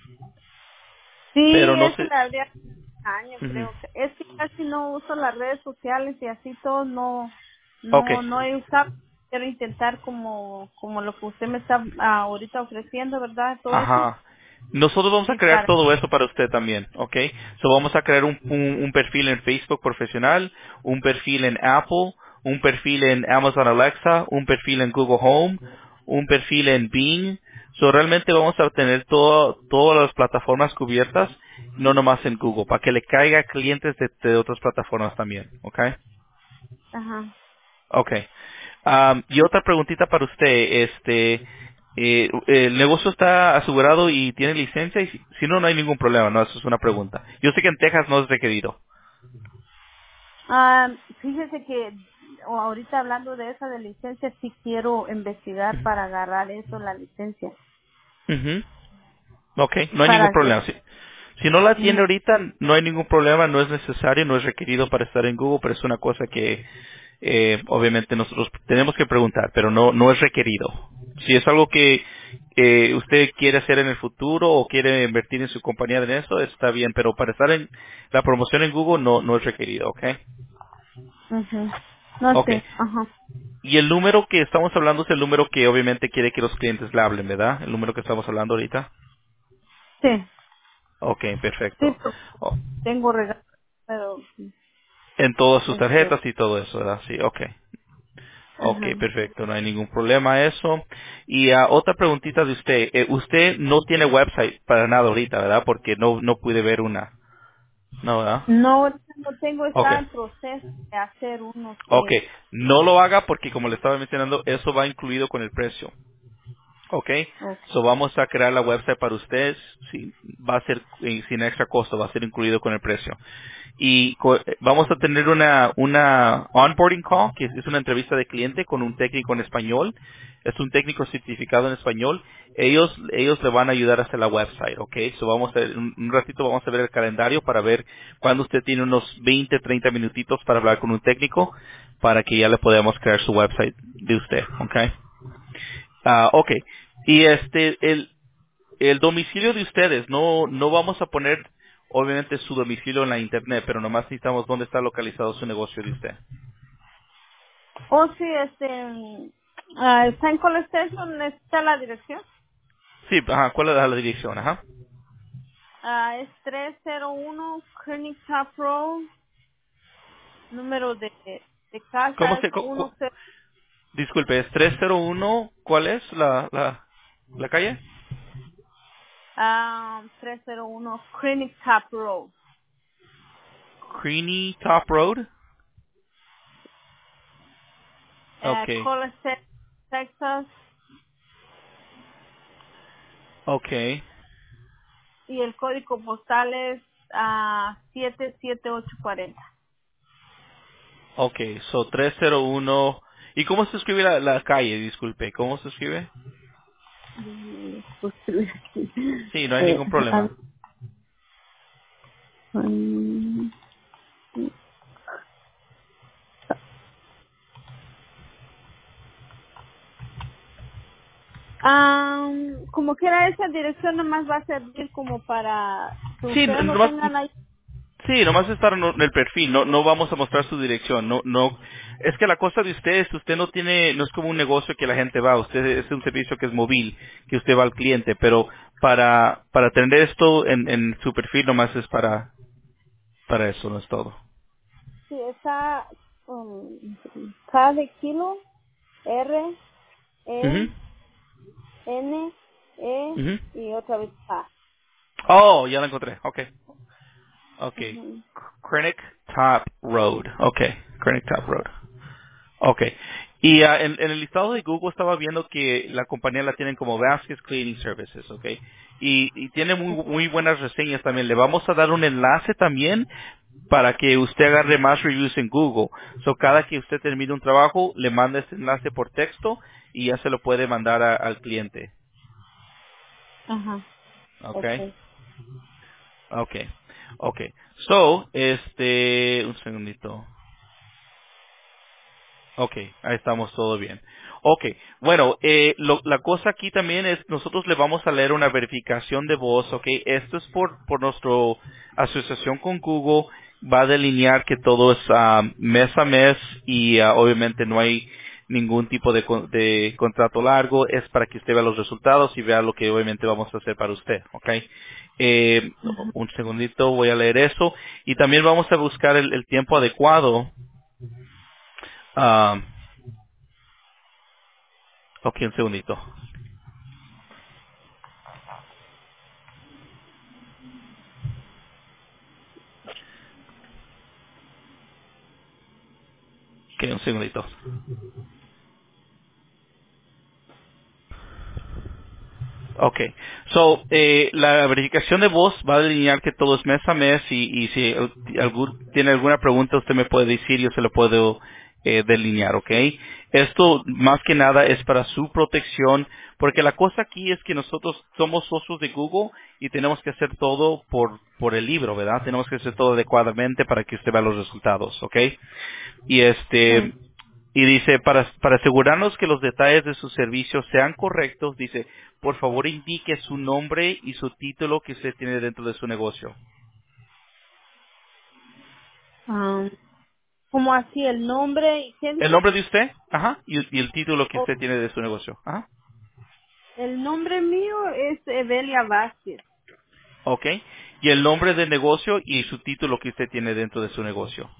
Sí, Pero no eso sé. le habría año, Ujú. creo que. Es que casi no uso las redes sociales y así todo no, Ok. no, no he usado. Quiero intentar como, como lo que usted me está ah, ahorita ofreciendo, ¿verdad? Todo eso. Ajá. Nosotros vamos a Y crear para, todo eso para usted también, ¿ok? So vamos a crear un, un- un perfil en Facebook profesional, un perfil en Apple, un perfil en Amazon Alexa, un perfil en Google Home, un perfil en Bing. So realmente vamos a tener todo, todas las plataformas cubiertas, no nomás en Google, para que le caiga clientes de, de otras plataformas también, ¿ok? ajá. Okay. Am, y otra preguntita para usted, este, eh, el negocio está asegurado y tiene licencia y si, si no, no hay ningún problema, no, eso es una pregunta. Yo sé que en Texas no es requerido. Ah, fíjese que o ahorita hablando de esa de licencia, sí quiero investigar para agarrar eso, la licencia. Ujú. Okay, no hay ningún Para que, problema. Si, si no la tiene ujú, ahorita, no hay ningún problema, no es necesario, no es requerido para estar en Google, pero es una cosa que eh, obviamente nosotros tenemos que preguntar, pero no no es requerido. Si es algo que eh, usted quiere hacer en el futuro o quiere invertir en su compañía en eso, está bien, pero para estar en la promoción en Google no no es requerido, ¿ok? ujú. No Ok. sé, ajá. Y el número que estamos hablando es el número que obviamente quiere que los clientes le hablen, ¿verdad? El número que estamos hablando ahorita. Sí, Ok, sí, perfecto. pues, Oh, tengo regalos, pero, en todas sus este, tarjetas y todo eso, ¿verdad? Sí, ok. Ok, ajá. perfecto, no hay ningún problema eso. Y ah, otra preguntita de usted. Eh, usted no tiene website para nada ahorita, ¿verdad? Porque no no pude ver una. No, ¿verdad? No, ahorita no tengo, Ok. está en proceso de hacer uno, Ok. sí. No lo haga porque como le estaba mencionando, eso va incluido con el precio. Ok. Ok. So vamos a crear la website para ustedes. Sí, va a ser eh, sin extra costo, va a ser incluido con el precio. Y co- eh, vamos a tener una, una onboarding call, que es una entrevista de cliente con un técnico en español. Es un técnico certificado en español. Ellos, ellos le van a ayudar a hacer la website, ¿ok? So vamos a, un, un ratito vamos a ver el calendario para ver cuándo usted tiene unos veinte, treinta minutitos para hablar con un técnico para que ya le podamos crear su website de usted, ¿ok? Ah, ok. Y este, el, el domicilio de ustedes, no, no vamos a poner obviamente su domicilio en la internet, pero nomás necesitamos dónde está localizado su negocio de usted. Oh, sí, este, ah, está en College Station, está la dirección. Sí, ajá, ¿cuál es la dirección? Ajá. Ah, es trescientos uno Kearney Top Road, número de, de ¿Cómo casa es se, cu- cu- uno cero, disculpe, es trescientos uno, ¿cuál es la, la, la calle? ah, trescientos uno Kearney Top Road, Creamy Top Road. eh, Okay, College Station, Texas, okay, y el código postal es ah, siete siete ocho cuatro cero. okay, so trescientos uno, ¿y cómo se escribe la, la calle? Disculpe, ¿cómo se escribe? Mm, pues, sí. Sí, no hay eh, ningún ah, problema. mm, ah, como quiera, esa dirección nomás va a servir como para que Sí, ustedes no nomás, tengan ahí. sí, nomás estar en en el perfil, no, no vamos a mostrar su dirección, no, no, es que la cosa de usted es, usted no tiene, no es como un negocio que la gente va, usted es un servicio que es móvil, que usted va al cliente, pero para, para tener esto en, en su perfil nomás es para, para eso, no es todo. Sí, está um, K de kilo, R, Ujú, E, N, E ujú. y otra vez A. Oh, ya la encontré, okay, okay, Ujú. Krennic Top Road, okay, Krennic Top Road. Okay. Y ah, en, en el listado de Google estaba viendo que la compañía la tienen como Vasquez Cleaning Services, okay. Y, y tiene muy, muy buenas reseñas también. Le vamos a dar un enlace también para que usted agarre más reviews en Google. So, cada que usted termine un trabajo, le manda ese enlace por texto y ya se lo puede mandar a- al cliente. Ajá, Okay. okay. Okay. Okay. So, este, un segundito. Ok, ahí estamos todo bien. Ok, bueno, eh, lo- la cosa aquí también es, nosotros le vamos a leer una verificación de voz, ok, esto es por, por nuestra asociación con Google, va a delinear que todo es ah, mes a mes y ah, obviamente no hay ningún tipo de, con- de contrato largo, es para que usted vea los resultados y vea lo que obviamente vamos a hacer para usted, ok. Eh, un segundito, voy a leer eso y también vamos a buscar el, el tiempo adecuado. ah, Ok, un segundito. Ok, un segundito. Ok. So, eh, la verificación de voz va a delinear que todo es mes a mes y, y si al- algún- tiene alguna pregunta usted me puede decir, yo se lo puedo eh, delinear, ¿ok? Esto más que nada es para su protección, porque la cosa aquí es que nosotros somos socios de Google y tenemos que hacer todo por, por el libro, ¿verdad? Tenemos que hacer todo adecuadamente para que usted vea los resultados, ¿ok? Y Ah, este, y dice, para, para asegurarnos que los detalles de su servicio sean correctos, dice, por favor indique su nombre y su título que usted tiene dentro de su negocio. ah, ¿cómo así el nombre y qué ¿El dice? nombre de usted? Ajá. Y, y el título que Oh, usted tiene de su negocio. Ajá. el nombre mío es Evelia Vázquez. Ok. Y el nombre del negocio y su título que usted tiene dentro de su negocio.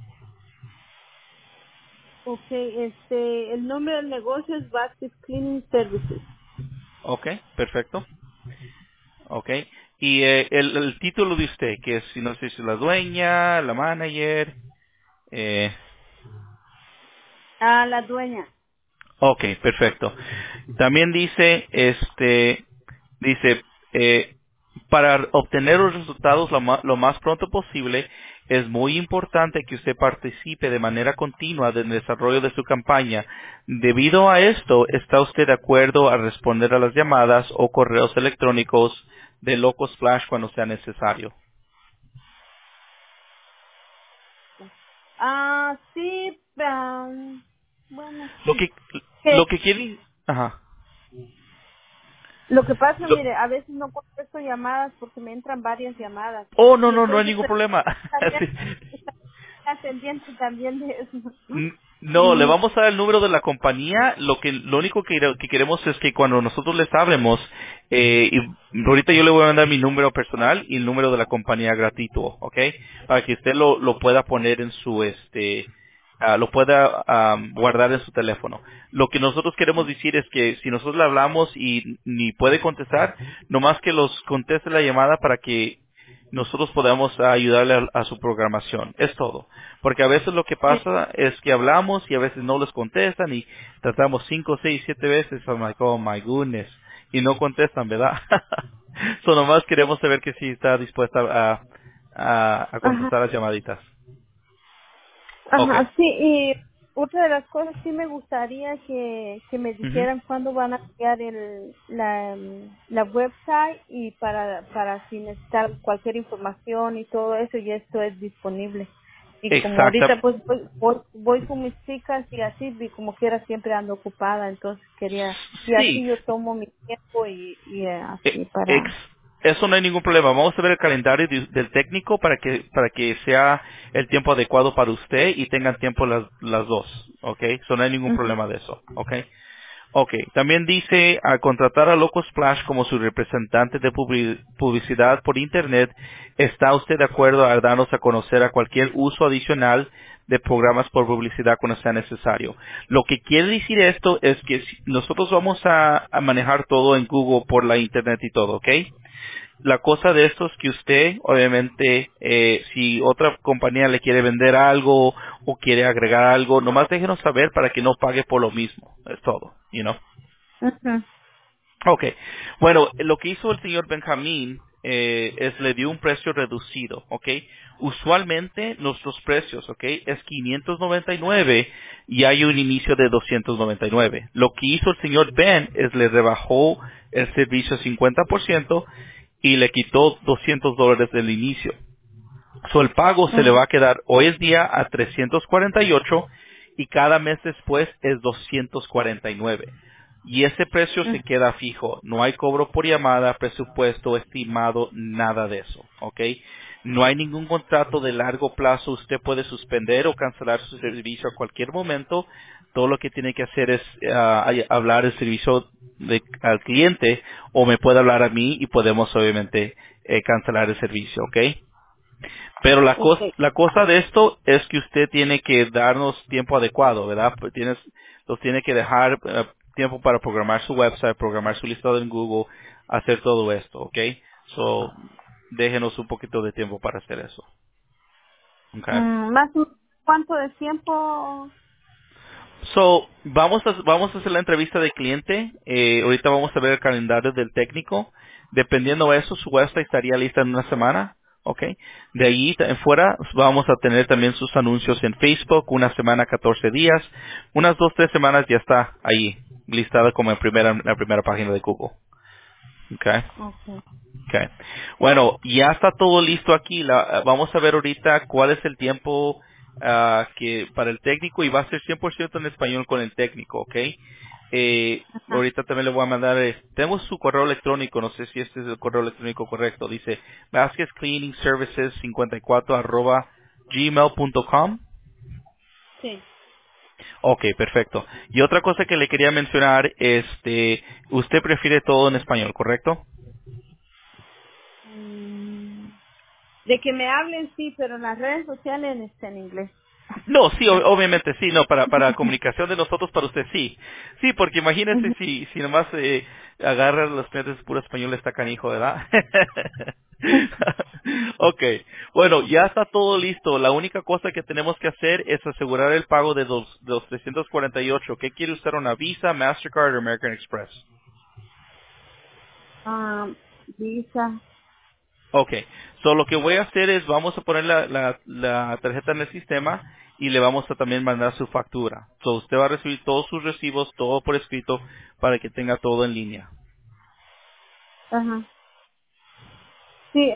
Okay, este, el nombre del negocio es Vázquez Cleaning Services. Ok. Perfecto. Ok. Y eh, el, el título de usted, que es, si no sé si es la dueña, la manager. Eh, Ah, la dueña. ok, perfecto. También dice, este, dice, eh, para obtener los resultados lo ma- lo más pronto posible, es muy importante que usted participe de manera continua en el desarrollo de su campaña. Debido a esto, ¿está usted de acuerdo a responder a las llamadas o correos electrónicos de Locos Flash cuando sea necesario? Ah, sí, ah, bueno, Lo que, lo que que quiere, ajá. lo que pasa, Lo- mire, a veces no contesto llamadas porque me entran varias llamadas oh, no, y no, no hay entonces ningún problema. estaría, Sí. estaría pendiente también de eso. N- No, le vamos a dar el número de la compañía. Lo que, lo único que, que queremos es que cuando nosotros les hablemos, eh, y ahorita yo le voy a mandar mi número personal y el número de la compañía gratuito, ¿ok? Para que usted lo, lo pueda poner en su, este, ah, lo pueda am, guardar en su teléfono. Lo que nosotros queremos decir es que si nosotros le hablamos y ni puede contestar, nomás que los conteste la llamada para que nosotros podemos ayudarle a, a su programación. Es todo. Porque a veces lo que pasa es que hablamos y a veces no les contestan y tratamos cinco, seis, siete veces. I'm like, oh my goodness. Y no contestan, ¿verdad? So nomás Sí, queremos saber que sí está dispuesta a, a, a ajá, contestar las llamaditas. Ok. ajá, sí, otra de las cosas sí me gustaría que, que me Ujú. dijeran cuándo van a crear el, la, mm, la website y para, para si necesitar cualquier información y todo eso, y esto es disponible. Y como Exacta. ahorita pues voy, voy, voy con mis chicas y así, y como quiera siempre ando ocupada, entonces quería, y Sí. así yo tomo mi tiempo y, y eh, E- así para... ex- Eso no hay ningún problema. Vamos a ver el calendario de- del técnico para que para que sea el tiempo adecuado para usted y tengan tiempo las, las dos, ¿ok? Eso no hay ningún Ujú. problema de eso, ¿ok? Ok, también dice, al contratar a Loco Splash como su representante de publi- publicidad por Internet, ¿está usted de acuerdo a darnos a conocer a cualquier uso adicional de programas por publicidad cuando sea necesario? Lo que quiere decir esto es que si- nosotros vamos a, a manejar todo en Google por la Internet y todo, ¿ok? La cosa de esto es que usted, obviamente, eh, si otra compañía le quiere vender algo o quiere agregar algo, nomás déjenos saber para que no pague por lo mismo. Es todo, you know. Ujú. Ok. Bueno, lo que hizo el señor Benjamín eh, es le dio un precio reducido, ¿ok? Usualmente nuestros precios, ¿ok? Es quinientos noventa y nueve y hay un inicio de doscientos noventa y nueve. Lo que hizo el señor Ben es le rebajó el servicio cincuenta por ciento y le quitó doscientos dólares del inicio. So, el pago se le Ujú. va a quedar hoy es día a trescientos cuarenta y ocho y cada mes después es doscientos cuarenta y nueve. Y ese precio se queda fijo. No hay cobro por llamada, presupuesto estimado, nada de eso. ¿Ok? No hay ningún contrato de largo plazo. Usted puede suspender o cancelar su servicio a cualquier momento. Todo lo que tiene que hacer es ah, ay- hablar el servicio de- al cliente o me puede hablar a mí y podemos obviamente eh, cancelar el servicio. ¿Ok? Pero la, cos- Okay. la cosa de esto es que usted tiene que darnos tiempo adecuado, ¿verdad? Pues tienes, los tiene que dejar eh, tiempo para programar su website, programar su listado en Google, hacer todo esto, ¿ok? So, déjenos un poquito de tiempo para hacer eso, ¿ok? Mm, ¿Más o- cuánto de tiempo? So, vamos a, vamos a hacer la entrevista de cliente. Eh, ahorita vamos a ver el calendario del técnico. Dependiendo de eso, su website estaría lista en una semana. ¿Ok? De ahí en fuera vamos a tener también sus anuncios en Facebook, una semana, catorce días. Unas dos, tres semanas ya está ahí, listada como en primera, en la primera página de Google. ¿Ok? Okay. Okay. Bueno, ya está todo listo aquí. La- vamos a ver ahorita cuál es el tiempo ah, que para el técnico y va a ser cien por ciento en español con el técnico, ¿ok? Eh, Ajá. ahorita también le voy a mandar, eh, tengo su correo electrónico, no sé si este es el correo electrónico correcto. Dice Vasquez Cleaning Services cincuenta y cuatro arroba gmail punto com. Sí. Ok, perfecto. Y otra cosa que le quería mencionar, este, usted prefiere todo en español, ¿correcto? Mm, De que me hablen, sí, pero en las redes sociales está en inglés. No, sí, o- obviamente sí, no, para, para comunicación de nosotros, para usted sí. Sí, porque imagínese Ujú. si, si nomás eh, agarra los clientes de puro español está canijo, ¿verdad? Ok, bueno, ya está todo listo. La única cosa que tenemos que hacer es asegurar el pago de los, de los trescientos cuarenta y ocho. ¿Qué quiere usted, una Visa, Mastercard o American Express? Ah, Visa. Ok, so lo que voy a hacer es vamos a poner la, la, la tarjeta en el sistema y le vamos a también mandar su factura. So usted va a recibir todos sus recibos, todo por escrito, para que tenga todo en línea. Ajá. Sí.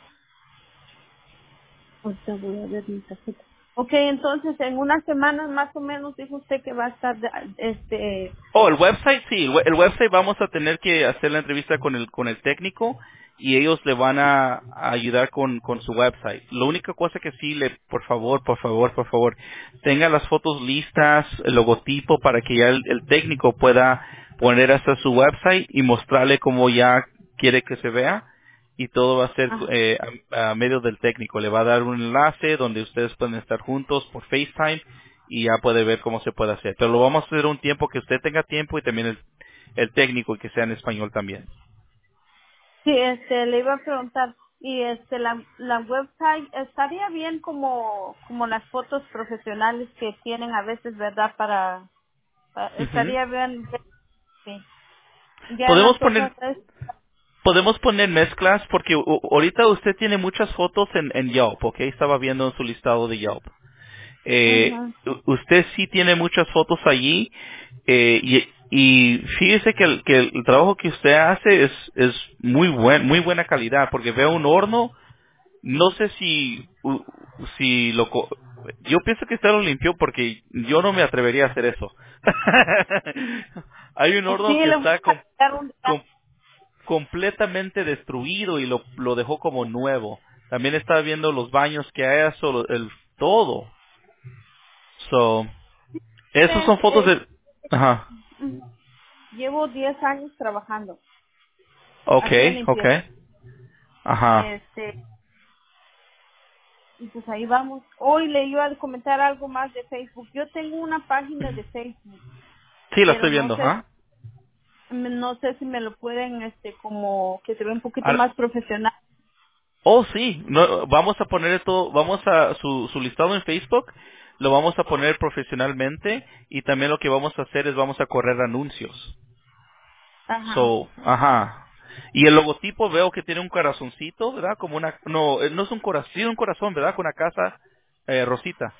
Ahorita voy a ver mi tarjeta. Ok, entonces en unas semanas más o menos dijo usted que va a estar, de- este, Oh, el website, sí, el, we- el website vamos a tener que hacer la entrevista con el, con el técnico y ellos le van a, a ayudar con, con su website. La única cosa que sí, le, por favor, por favor, por favor, tenga las fotos listas, el logotipo para que ya el, el técnico pueda poner hasta su website y mostrarle cómo ya quiere que se vea y todo va a ser ah, eh, a, a medio del técnico. Le va a dar un enlace donde ustedes pueden estar juntos por FaceTime y ya puede ver cómo se puede hacer. Pero lo vamos a hacer un tiempo que usted tenga tiempo y también el, el técnico y que sea en español también. sí, este, le iba a preguntar, y este, la, la website estaría bien como, como las fotos profesionales que tienen a veces, ¿verdad? Para, para- Ujú. estaría bien, sí. Ya Podemos las poner otras es, podemos poner mezclas porque u- ahorita usted tiene muchas fotos en, en Yelp, ¿ok? Estaba viendo en su listado de Yelp. Eh, Ujú. u- usted sí tiene muchas fotos allí eh, y, y fíjese que el, que el trabajo que usted hace es, es muy buen, muy buena calidad porque veo un horno. No sé si, u- si lo, co- yo pienso que usted lo limpió porque yo no me atrevería a hacer eso. Hay un Sí, horno que le voy está com- a dar un com- completamente destruido y lo, lo dejó como nuevo. También estaba viendo los baños que hay, eso, lo- el, todo. So, esos es, son fotos es- de, ajá. ujú. Llevo diez años trabajando. Hacía Okay, limpieza. okay. Ajá. Este, y pues ahí vamos. Hoy le iba a comentar algo más de Facebook. Yo tengo una página de Facebook, Sí, la pero estoy no viendo, sé, ajá. no sé si me lo pueden, este, como que se ve un poquito Ahora- más profesional. Oh, sí, no, vamos a poner todo, vamos a, su, su listado en Facebook, lo vamos a poner profesionalmente y también lo que vamos a hacer es vamos a correr anuncios. Ajá. So, ajá. Y el logotipo veo que tiene un corazoncito, ¿verdad? Como una, no, eh, no es un corazón, sí, un corazón, ¿verdad? Con una casa eh, rosita.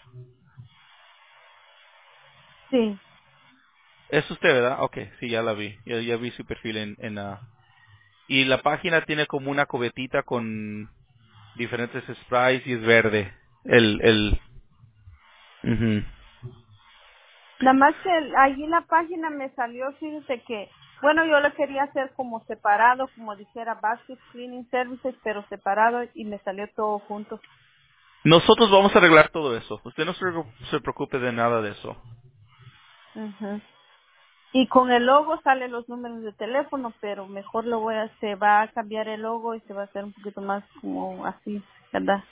Sí. Es usted, ¿verdad? Ok, sí, ya la vi, ya, ya vi su perfil en, en ah, y la página tiene como una cubetita con diferentes sprays y es verde. El, el, ujú. Nada más que el- allí la página me salió, fíjese que, bueno, yo lo quería hacer como separado, como dijera Basket Cleaning Services, pero separado y me salió todo junto. Nosotros vamos a arreglar todo eso. Usted no se, se preocupe de nada de eso. Ujú. Y con el logo salen los números de teléfono, pero mejor lo voy a, se va a cambiar el logo y se va a hacer un poquito más como así, ¿verdad?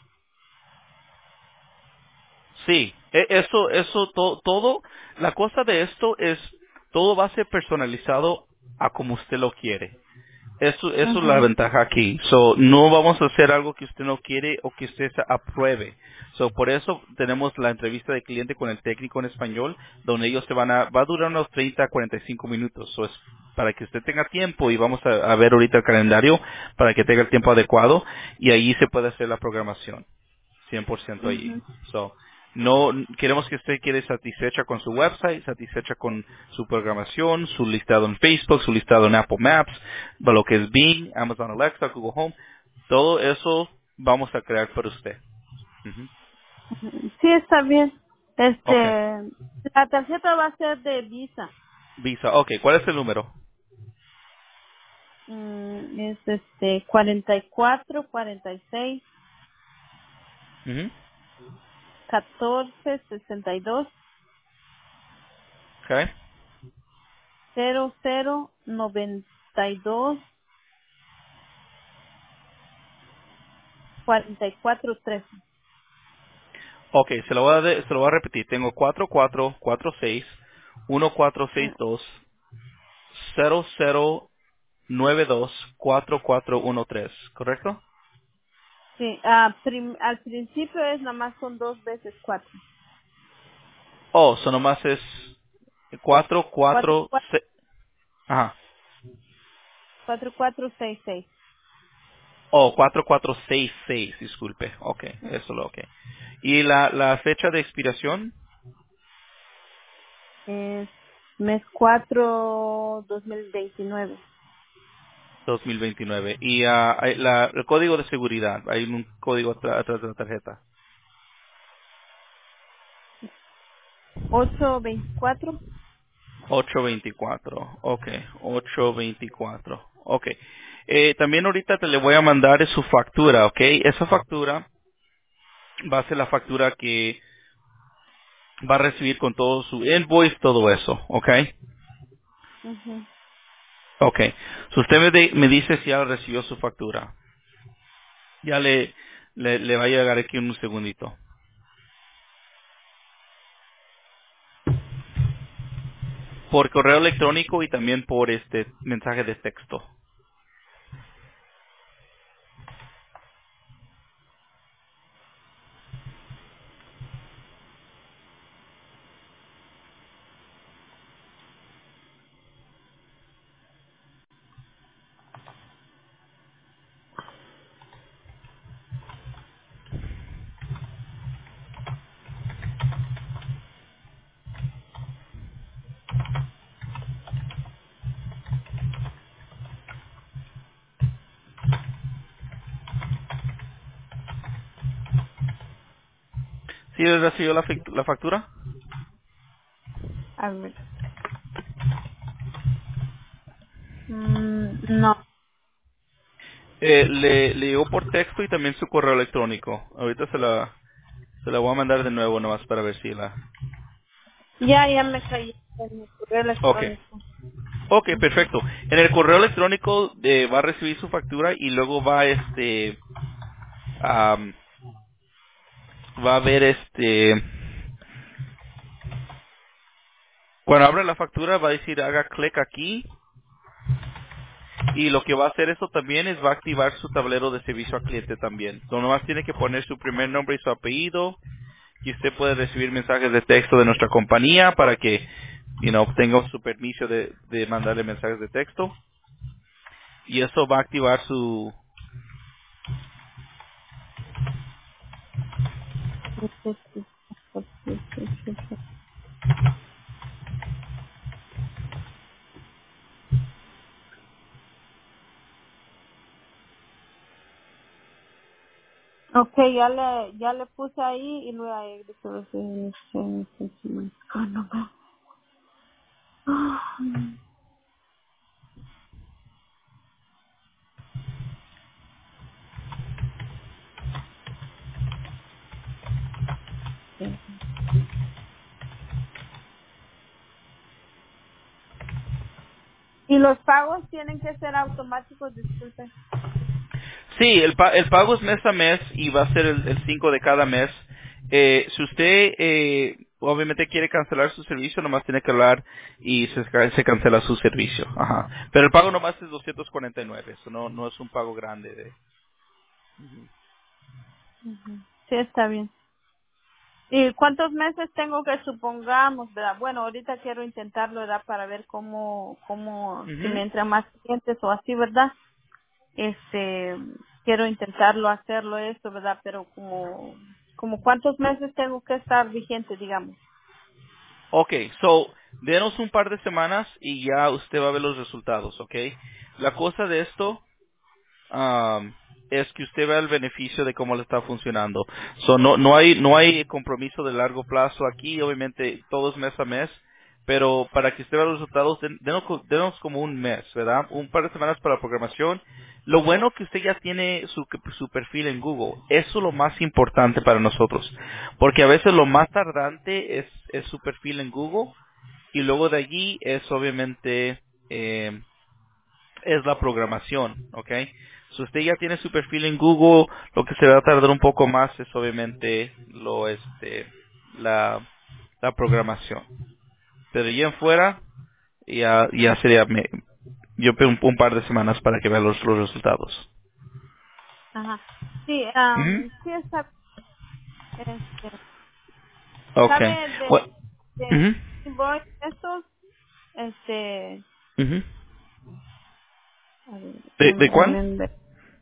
Sí, e- eso, eso, to- todo, la cosa de esto es, todo va a ser personalizado a como usted lo quiere. Eso, eso es la Ujú, ventaja aquí. So, no vamos a hacer algo que usted no quiere o que usted se apruebe. So, por eso tenemos la entrevista de cliente con el técnico en español, donde ellos se van a, va a durar unos treinta a cuarenta y cinco minutos. So, es para que usted tenga tiempo y vamos a, a ver ahorita el calendario para que tenga el tiempo adecuado y ahí se puede hacer la programación. cien por ciento allí. ujú, So, no queremos que usted quede satisfecha con su website, satisfecha con su programación, su listado en Facebook, su listado en Apple Maps, lo que es Bing, Amazon Alexa, Google Home, todo eso vamos a crear para usted. Ujú. ujú. Sí, está bien. Okay. Este, la tarjeta va a ser de Visa. Visa. Okay. ¿Cuál es el número? Mm, es este cuarenta y cuatro, cuarenta y seis, Ujú. catorce, sesenta y dos, Okay. cero cero, noventa y dos, cuarenta y cuatro, trece. Okay. Se lo voy a, de- se lo voy a repetir. Tengo cuatro cuatro cuatro seis uno cuatro seis dos cero cero nueve dos cuatro cuatro uno tres. ¿Correcto? Sí, ah, prim- al principio es nada más son dos veces cuatro. Oh, eso nomás es cuatro, Cuatro, cuatro, cuatro, seis. Ajá. cuatro, cuatro, seis, seis. Oh, cuatro, cuatro, seis, seis, disculpe. Ok, eso lo ok. ¿Y la, la fecha de expiración? Es mes cuatro, dos mil veintinueve. dos mil veintinueve. ¿Y ah, hay la, el código de seguridad? Hay un código atra- atrás de la tarjeta. ocho veinticuatro. ocho veinticuatro. Ok, ocho veinticuatro. Ok. Eh, también ahorita te le voy a mandar su factura, ok. Esa factura va a ser la factura que va a recibir con todo su invoice, todo eso, ok. Ujú. Ok. So usted me, de- me dice si ya recibió su factura. Ya le, le, le va a llegar aquí en un segundito. Por correo electrónico y también por este mensaje de texto. ¿Sí recibió la, fic- la factura? A ver. Mm, no. Eh, le, le llegó por texto y también su correo electrónico. Ahorita se la, se la voy a mandar de nuevo nomás para ver si la... Ya, ya me caí en mi correo Ok. electrónico. Ok, perfecto. En el correo electrónico eh, va a recibir su factura y luego va este... am, va a ver este... Cuando abra la factura va a decir haga clic aquí y lo que va a hacer eso también es va a activar su tablero de servicio al cliente también. Entonces nomás tiene que poner su primer nombre y su apellido y usted puede recibir mensajes de texto de nuestra compañía para que you know, obtenga su permiso de, de mandarle mensajes de texto y eso va a activar su... Sí, sí, sí, sí, sí, sí, sí, sí. Ok, ya le, ya le puse ahí y luego ahí dice, sí, sí, sí, sí. Ah, no, no. Ah, sí. Y los pagos tienen que ser automáticos, disculpe. Sí, el, pa- el pago es mes a mes y va a ser el, el cinco de cada mes. Eh, si usted eh, obviamente quiere cancelar su servicio, nomás tiene que hablar y se, ca- se cancela su servicio. Ajá. Pero el pago nomás es doscientos cuarenta y nueve, eso no, no es un pago grande. De... Ujú. Sí, está bien. ¿Y cuántos meses tengo que supongamos, verdad? Bueno, ahorita quiero intentarlo, ¿verdad? Para ver cómo, cómo, si Ujú. me entran más clientes o así, ¿verdad? Este, quiero intentarlo, hacerlo esto, ¿verdad? Pero como, como cuántos meses tengo que estar vigente, digamos. Ok, so, denos un par de semanas y ya usted va a ver los resultados, ok. La cosa de esto um, es que usted vea el beneficio de cómo le está funcionando. So, no, no hay, no hay compromiso de largo plazo aquí, obviamente todo es mes a mes, pero para que usted vea los resultados, den- denos, co- denos como un mes, ¿verdad? Un par de semanas para la programación. Lo bueno que usted ya tiene su, su perfil en Google, eso es lo más importante para nosotros, porque a veces lo más tardante es, es su perfil en Google y luego de allí es obviamente eh, es la programación, ¿ok? Si usted ya tiene su perfil en Google, lo que se va a tardar un poco más es obviamente lo este la, la programación. Pero ya en fuera ya ya sería me- yo creo un, un par de semanas para que vea los, los resultados. Ajá. Sí, Ujú. um, sí está, este, Okay. ¿sabe de, Bueno, de ujú, voy estos? Este, ujú. a ver, ¿De, déjame de cuál? también ver.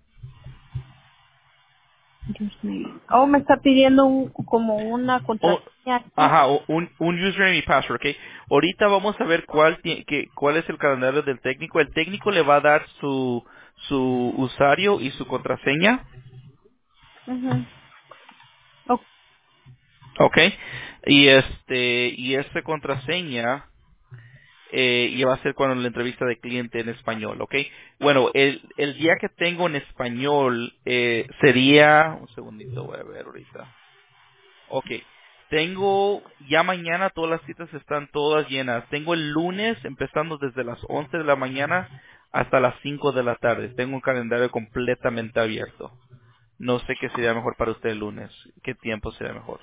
Dios mío. Oh, me está pidiendo un, como una Oh, contraseña aquí. ajá, o- un, un username y password, ¿ok? Ahorita vamos a ver cuál, ti- que, cuál es el calendario del técnico. El técnico le va a dar su, su usuario y su contraseña, Ujú. Ok. ¿ok? Y este, y esa contraseña eh, y va a ser cuando la entrevista de cliente en español, ¿ok? Bueno, el, el día que tengo en español eh, sería, un segundito, voy a ver ahorita. Ok. Tengo, ya mañana todas las citas están todas llenas. Tengo el lunes empezando desde las once de la mañana hasta las cinco de la tarde. Tengo un calendario completamente abierto. No sé qué sería mejor para usted el lunes. ¿Qué tiempo sería mejor?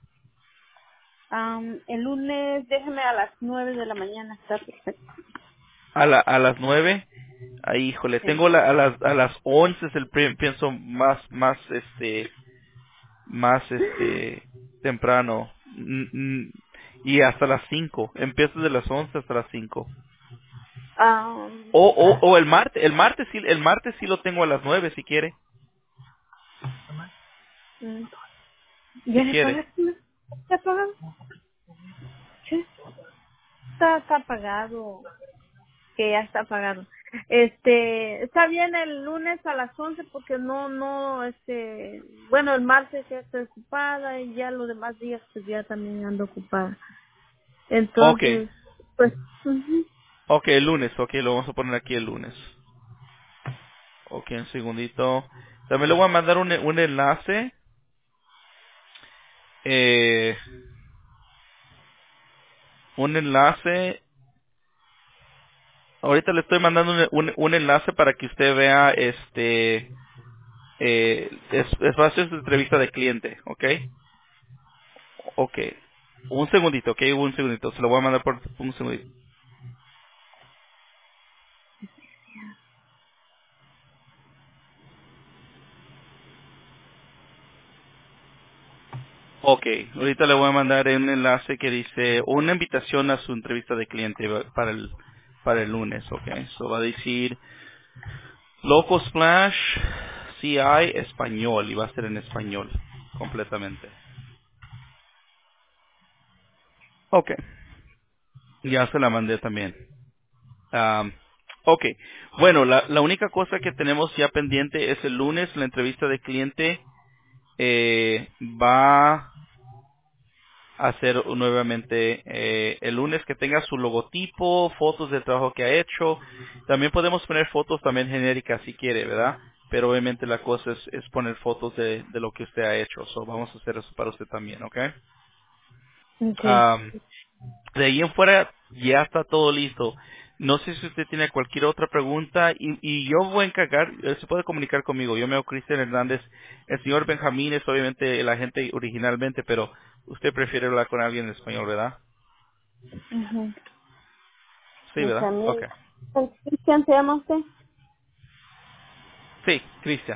Am, el lunes, déjeme a las nueve de la mañana, está perfecto. A, la, a las nueve. Ahí, híjole, Sí. tengo la, a las a las once es el pri- pienso más más este más este temprano. Mm, mm, y hasta las cinco. Empiezo de las once hasta las cinco. Am, O, o, o el martes, el martes sí, el martes sí lo tengo a las nueve si quiere, mm, si ¿Ya le quiere. pagaste? ¿Ya pagado? Sí. Está, está pagado, que ya está pagado. Este, está bien el lunes a las once porque no, no, este, bueno, el martes ya estoy ocupada y ya los demás días pues ya también ando ocupada. Ok, Entonces, pues, ujú. ok, el lunes, ok, lo vamos a poner aquí el lunes. Ok, un segundito. También le voy a mandar un, un enlace. Eh, un enlace. Ahorita le estoy mandando un, un, un enlace para que usted vea este. Eh, es, es va a ser su entrevista de cliente, ok. Ok. Un segundito, ok, un segundito. Se lo voy a mandar por un segundito. Ok, ahorita le voy a mandar un enlace que dice una invitación a su entrevista de cliente para el para el lunes, ok. Eso va a decir Loco Splash C I español y va a ser en español completamente. Ok, ya se la mandé también. Um, ok, bueno, la, la única cosa que tenemos ya pendiente es el lunes, la entrevista de cliente eh, va hacer nuevamente eh, el lunes que tenga su logotipo, fotos del trabajo que ha hecho. También podemos poner fotos también genéricas si quiere, ¿verdad? Pero obviamente la cosa es, es poner fotos de, de lo que usted ha hecho. So, vamos a hacer eso para usted también, ¿ok? Okay. Am, de ahí en fuera ya está todo listo. No sé si usted tiene cualquier otra pregunta y, y yo voy a encargar, eh, se puede comunicar conmigo. Yo me llamo Cristian Hernández. El señor Benjamín es obviamente el agente originalmente, pero usted prefiere hablar con alguien en español, ¿verdad? Ujú. Sí, ¿verdad? Benjamín. Ok. ¿Cristian se llama usted? Sí, Cristian.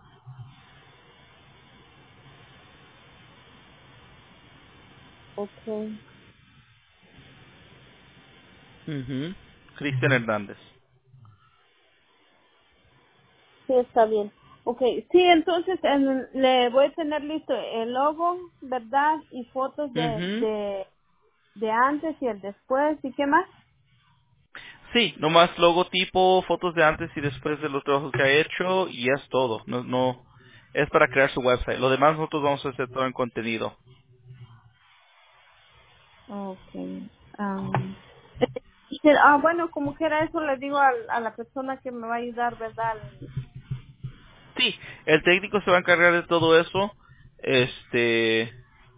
Okay. Ujú. Cristian Hernández. Sí, está bien. Okay, sí, entonces en- le voy a tener listo el logo, ¿verdad? Y fotos de, Ujú. de, de antes y el después, ¿y qué más? Sí, nomás logotipo, fotos de antes y después de los trabajos que ha hecho y ya es todo. No, no, es para crear su website. Lo demás nosotros vamos a hacer todo en contenido. Okay. Um, sí, ah, bueno, como quiera eso le digo al- a, la persona que me va a ayudar, ¿verdad? Al- Sí, el técnico se va a encargar de todo eso. Este,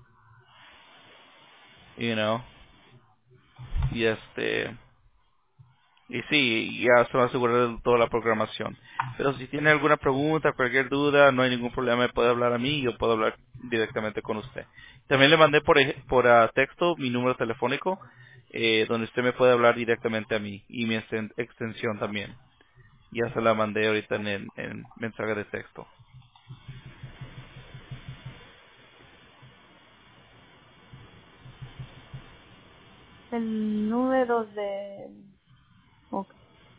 you know, y este, y sí, ya se va a asegurar de toda la programación. Pero si tiene alguna pregunta, cualquier duda, no hay ningún problema, me puede hablar a mí y yo puedo hablar directamente con usted. También le mandé por, ej- por ah, texto mi número telefónico, eh, donde usted me puede hablar directamente a mí y mi exten- extensión también. Ya se la mandé ahorita en, el- en mensaje de texto. el número de... Okay.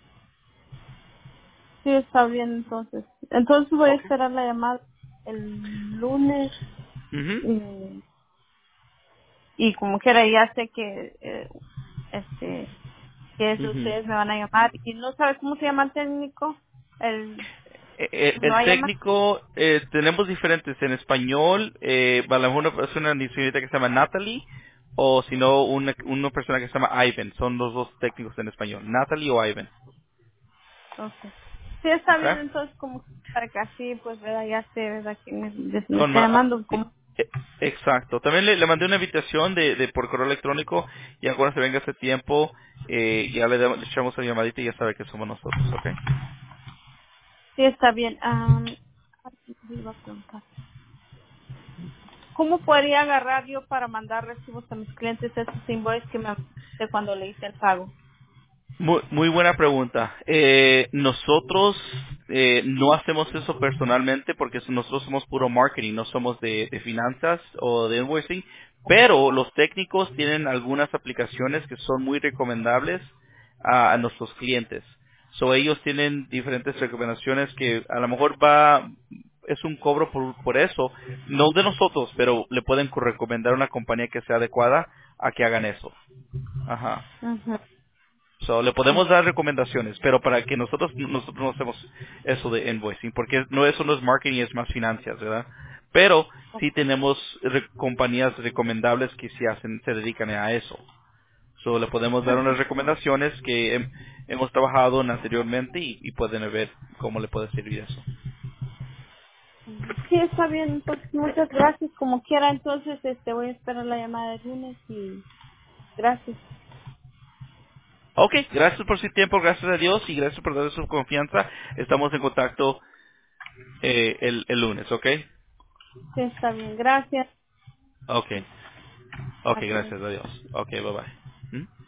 Sí, está bien, entonces. Entonces voy a Ok. esperar la llamada el lunes Ujú, y, y como quiera ya sé que eh, este que es ujú. ustedes me van a llamar y no sabe cómo se llama el técnico, el Eh, eh, me el va a llamar. técnico, eh, tenemos diferentes. En español, eh, a lo mejor una persona, una señorita que se llama Natalie, o si no, una, una persona que se llama Ivan. Son los dos técnicos en español, Natalie o Ivan. Okay. Sí, está bien, ¿Ok? entonces como para que así pues verdad ya sé verdad que me, me Son está ma- llamando sí, como eh, exacto. También le, le mandé una invitación de, de por correo electrónico y cuando se venga ese tiempo, eh, ya le, damos- le echamos una llamadita y ya sabe que somos nosotros, ¿ok? sí está bien. Um, iba a preguntar. ¿Cómo podría agarrar yo para mandar recibos a mis clientes esos invoices que me de cuando le hice el pago? Muy, muy buena pregunta. Eh, nosotros eh, no hacemos eso personalmente porque so- nosotros somos puro marketing, no somos de, de finanzas o de invoicing, pero los técnicos tienen algunas aplicaciones que son muy recomendables a, a nuestros clientes. So ellos tienen diferentes recomendaciones que a lo mejor va es un cobro por, por eso, no de nosotros, pero le pueden co- recomendar una compañía que sea adecuada a que hagan eso. Ajá. Ujú. So, le podemos dar recomendaciones, pero para que nosotros nosotros no hacemos eso de invoicing, porque no eso no es marketing, es más finanzas, ¿verdad? Pero sí tenemos re- compañías recomendables que sí hacen, se dedican a eso. So, le podemos dar unas recomendaciones que hem- hemos trabajado en anteriormente y, y pueden ver cómo le puede servir eso. Sí, está bien, pues muchas gracias, como quiera, entonces este voy a esperar la llamada del lunes y gracias. Ok, gracias por su tiempo, gracias a Dios y gracias por dar su confianza. Estamos en contacto eh, el, el lunes, ¿ok? Sí, está bien, gracias. Ok, ok, Adiós. gracias a Dios. Ok, bye bye. ¿Mm?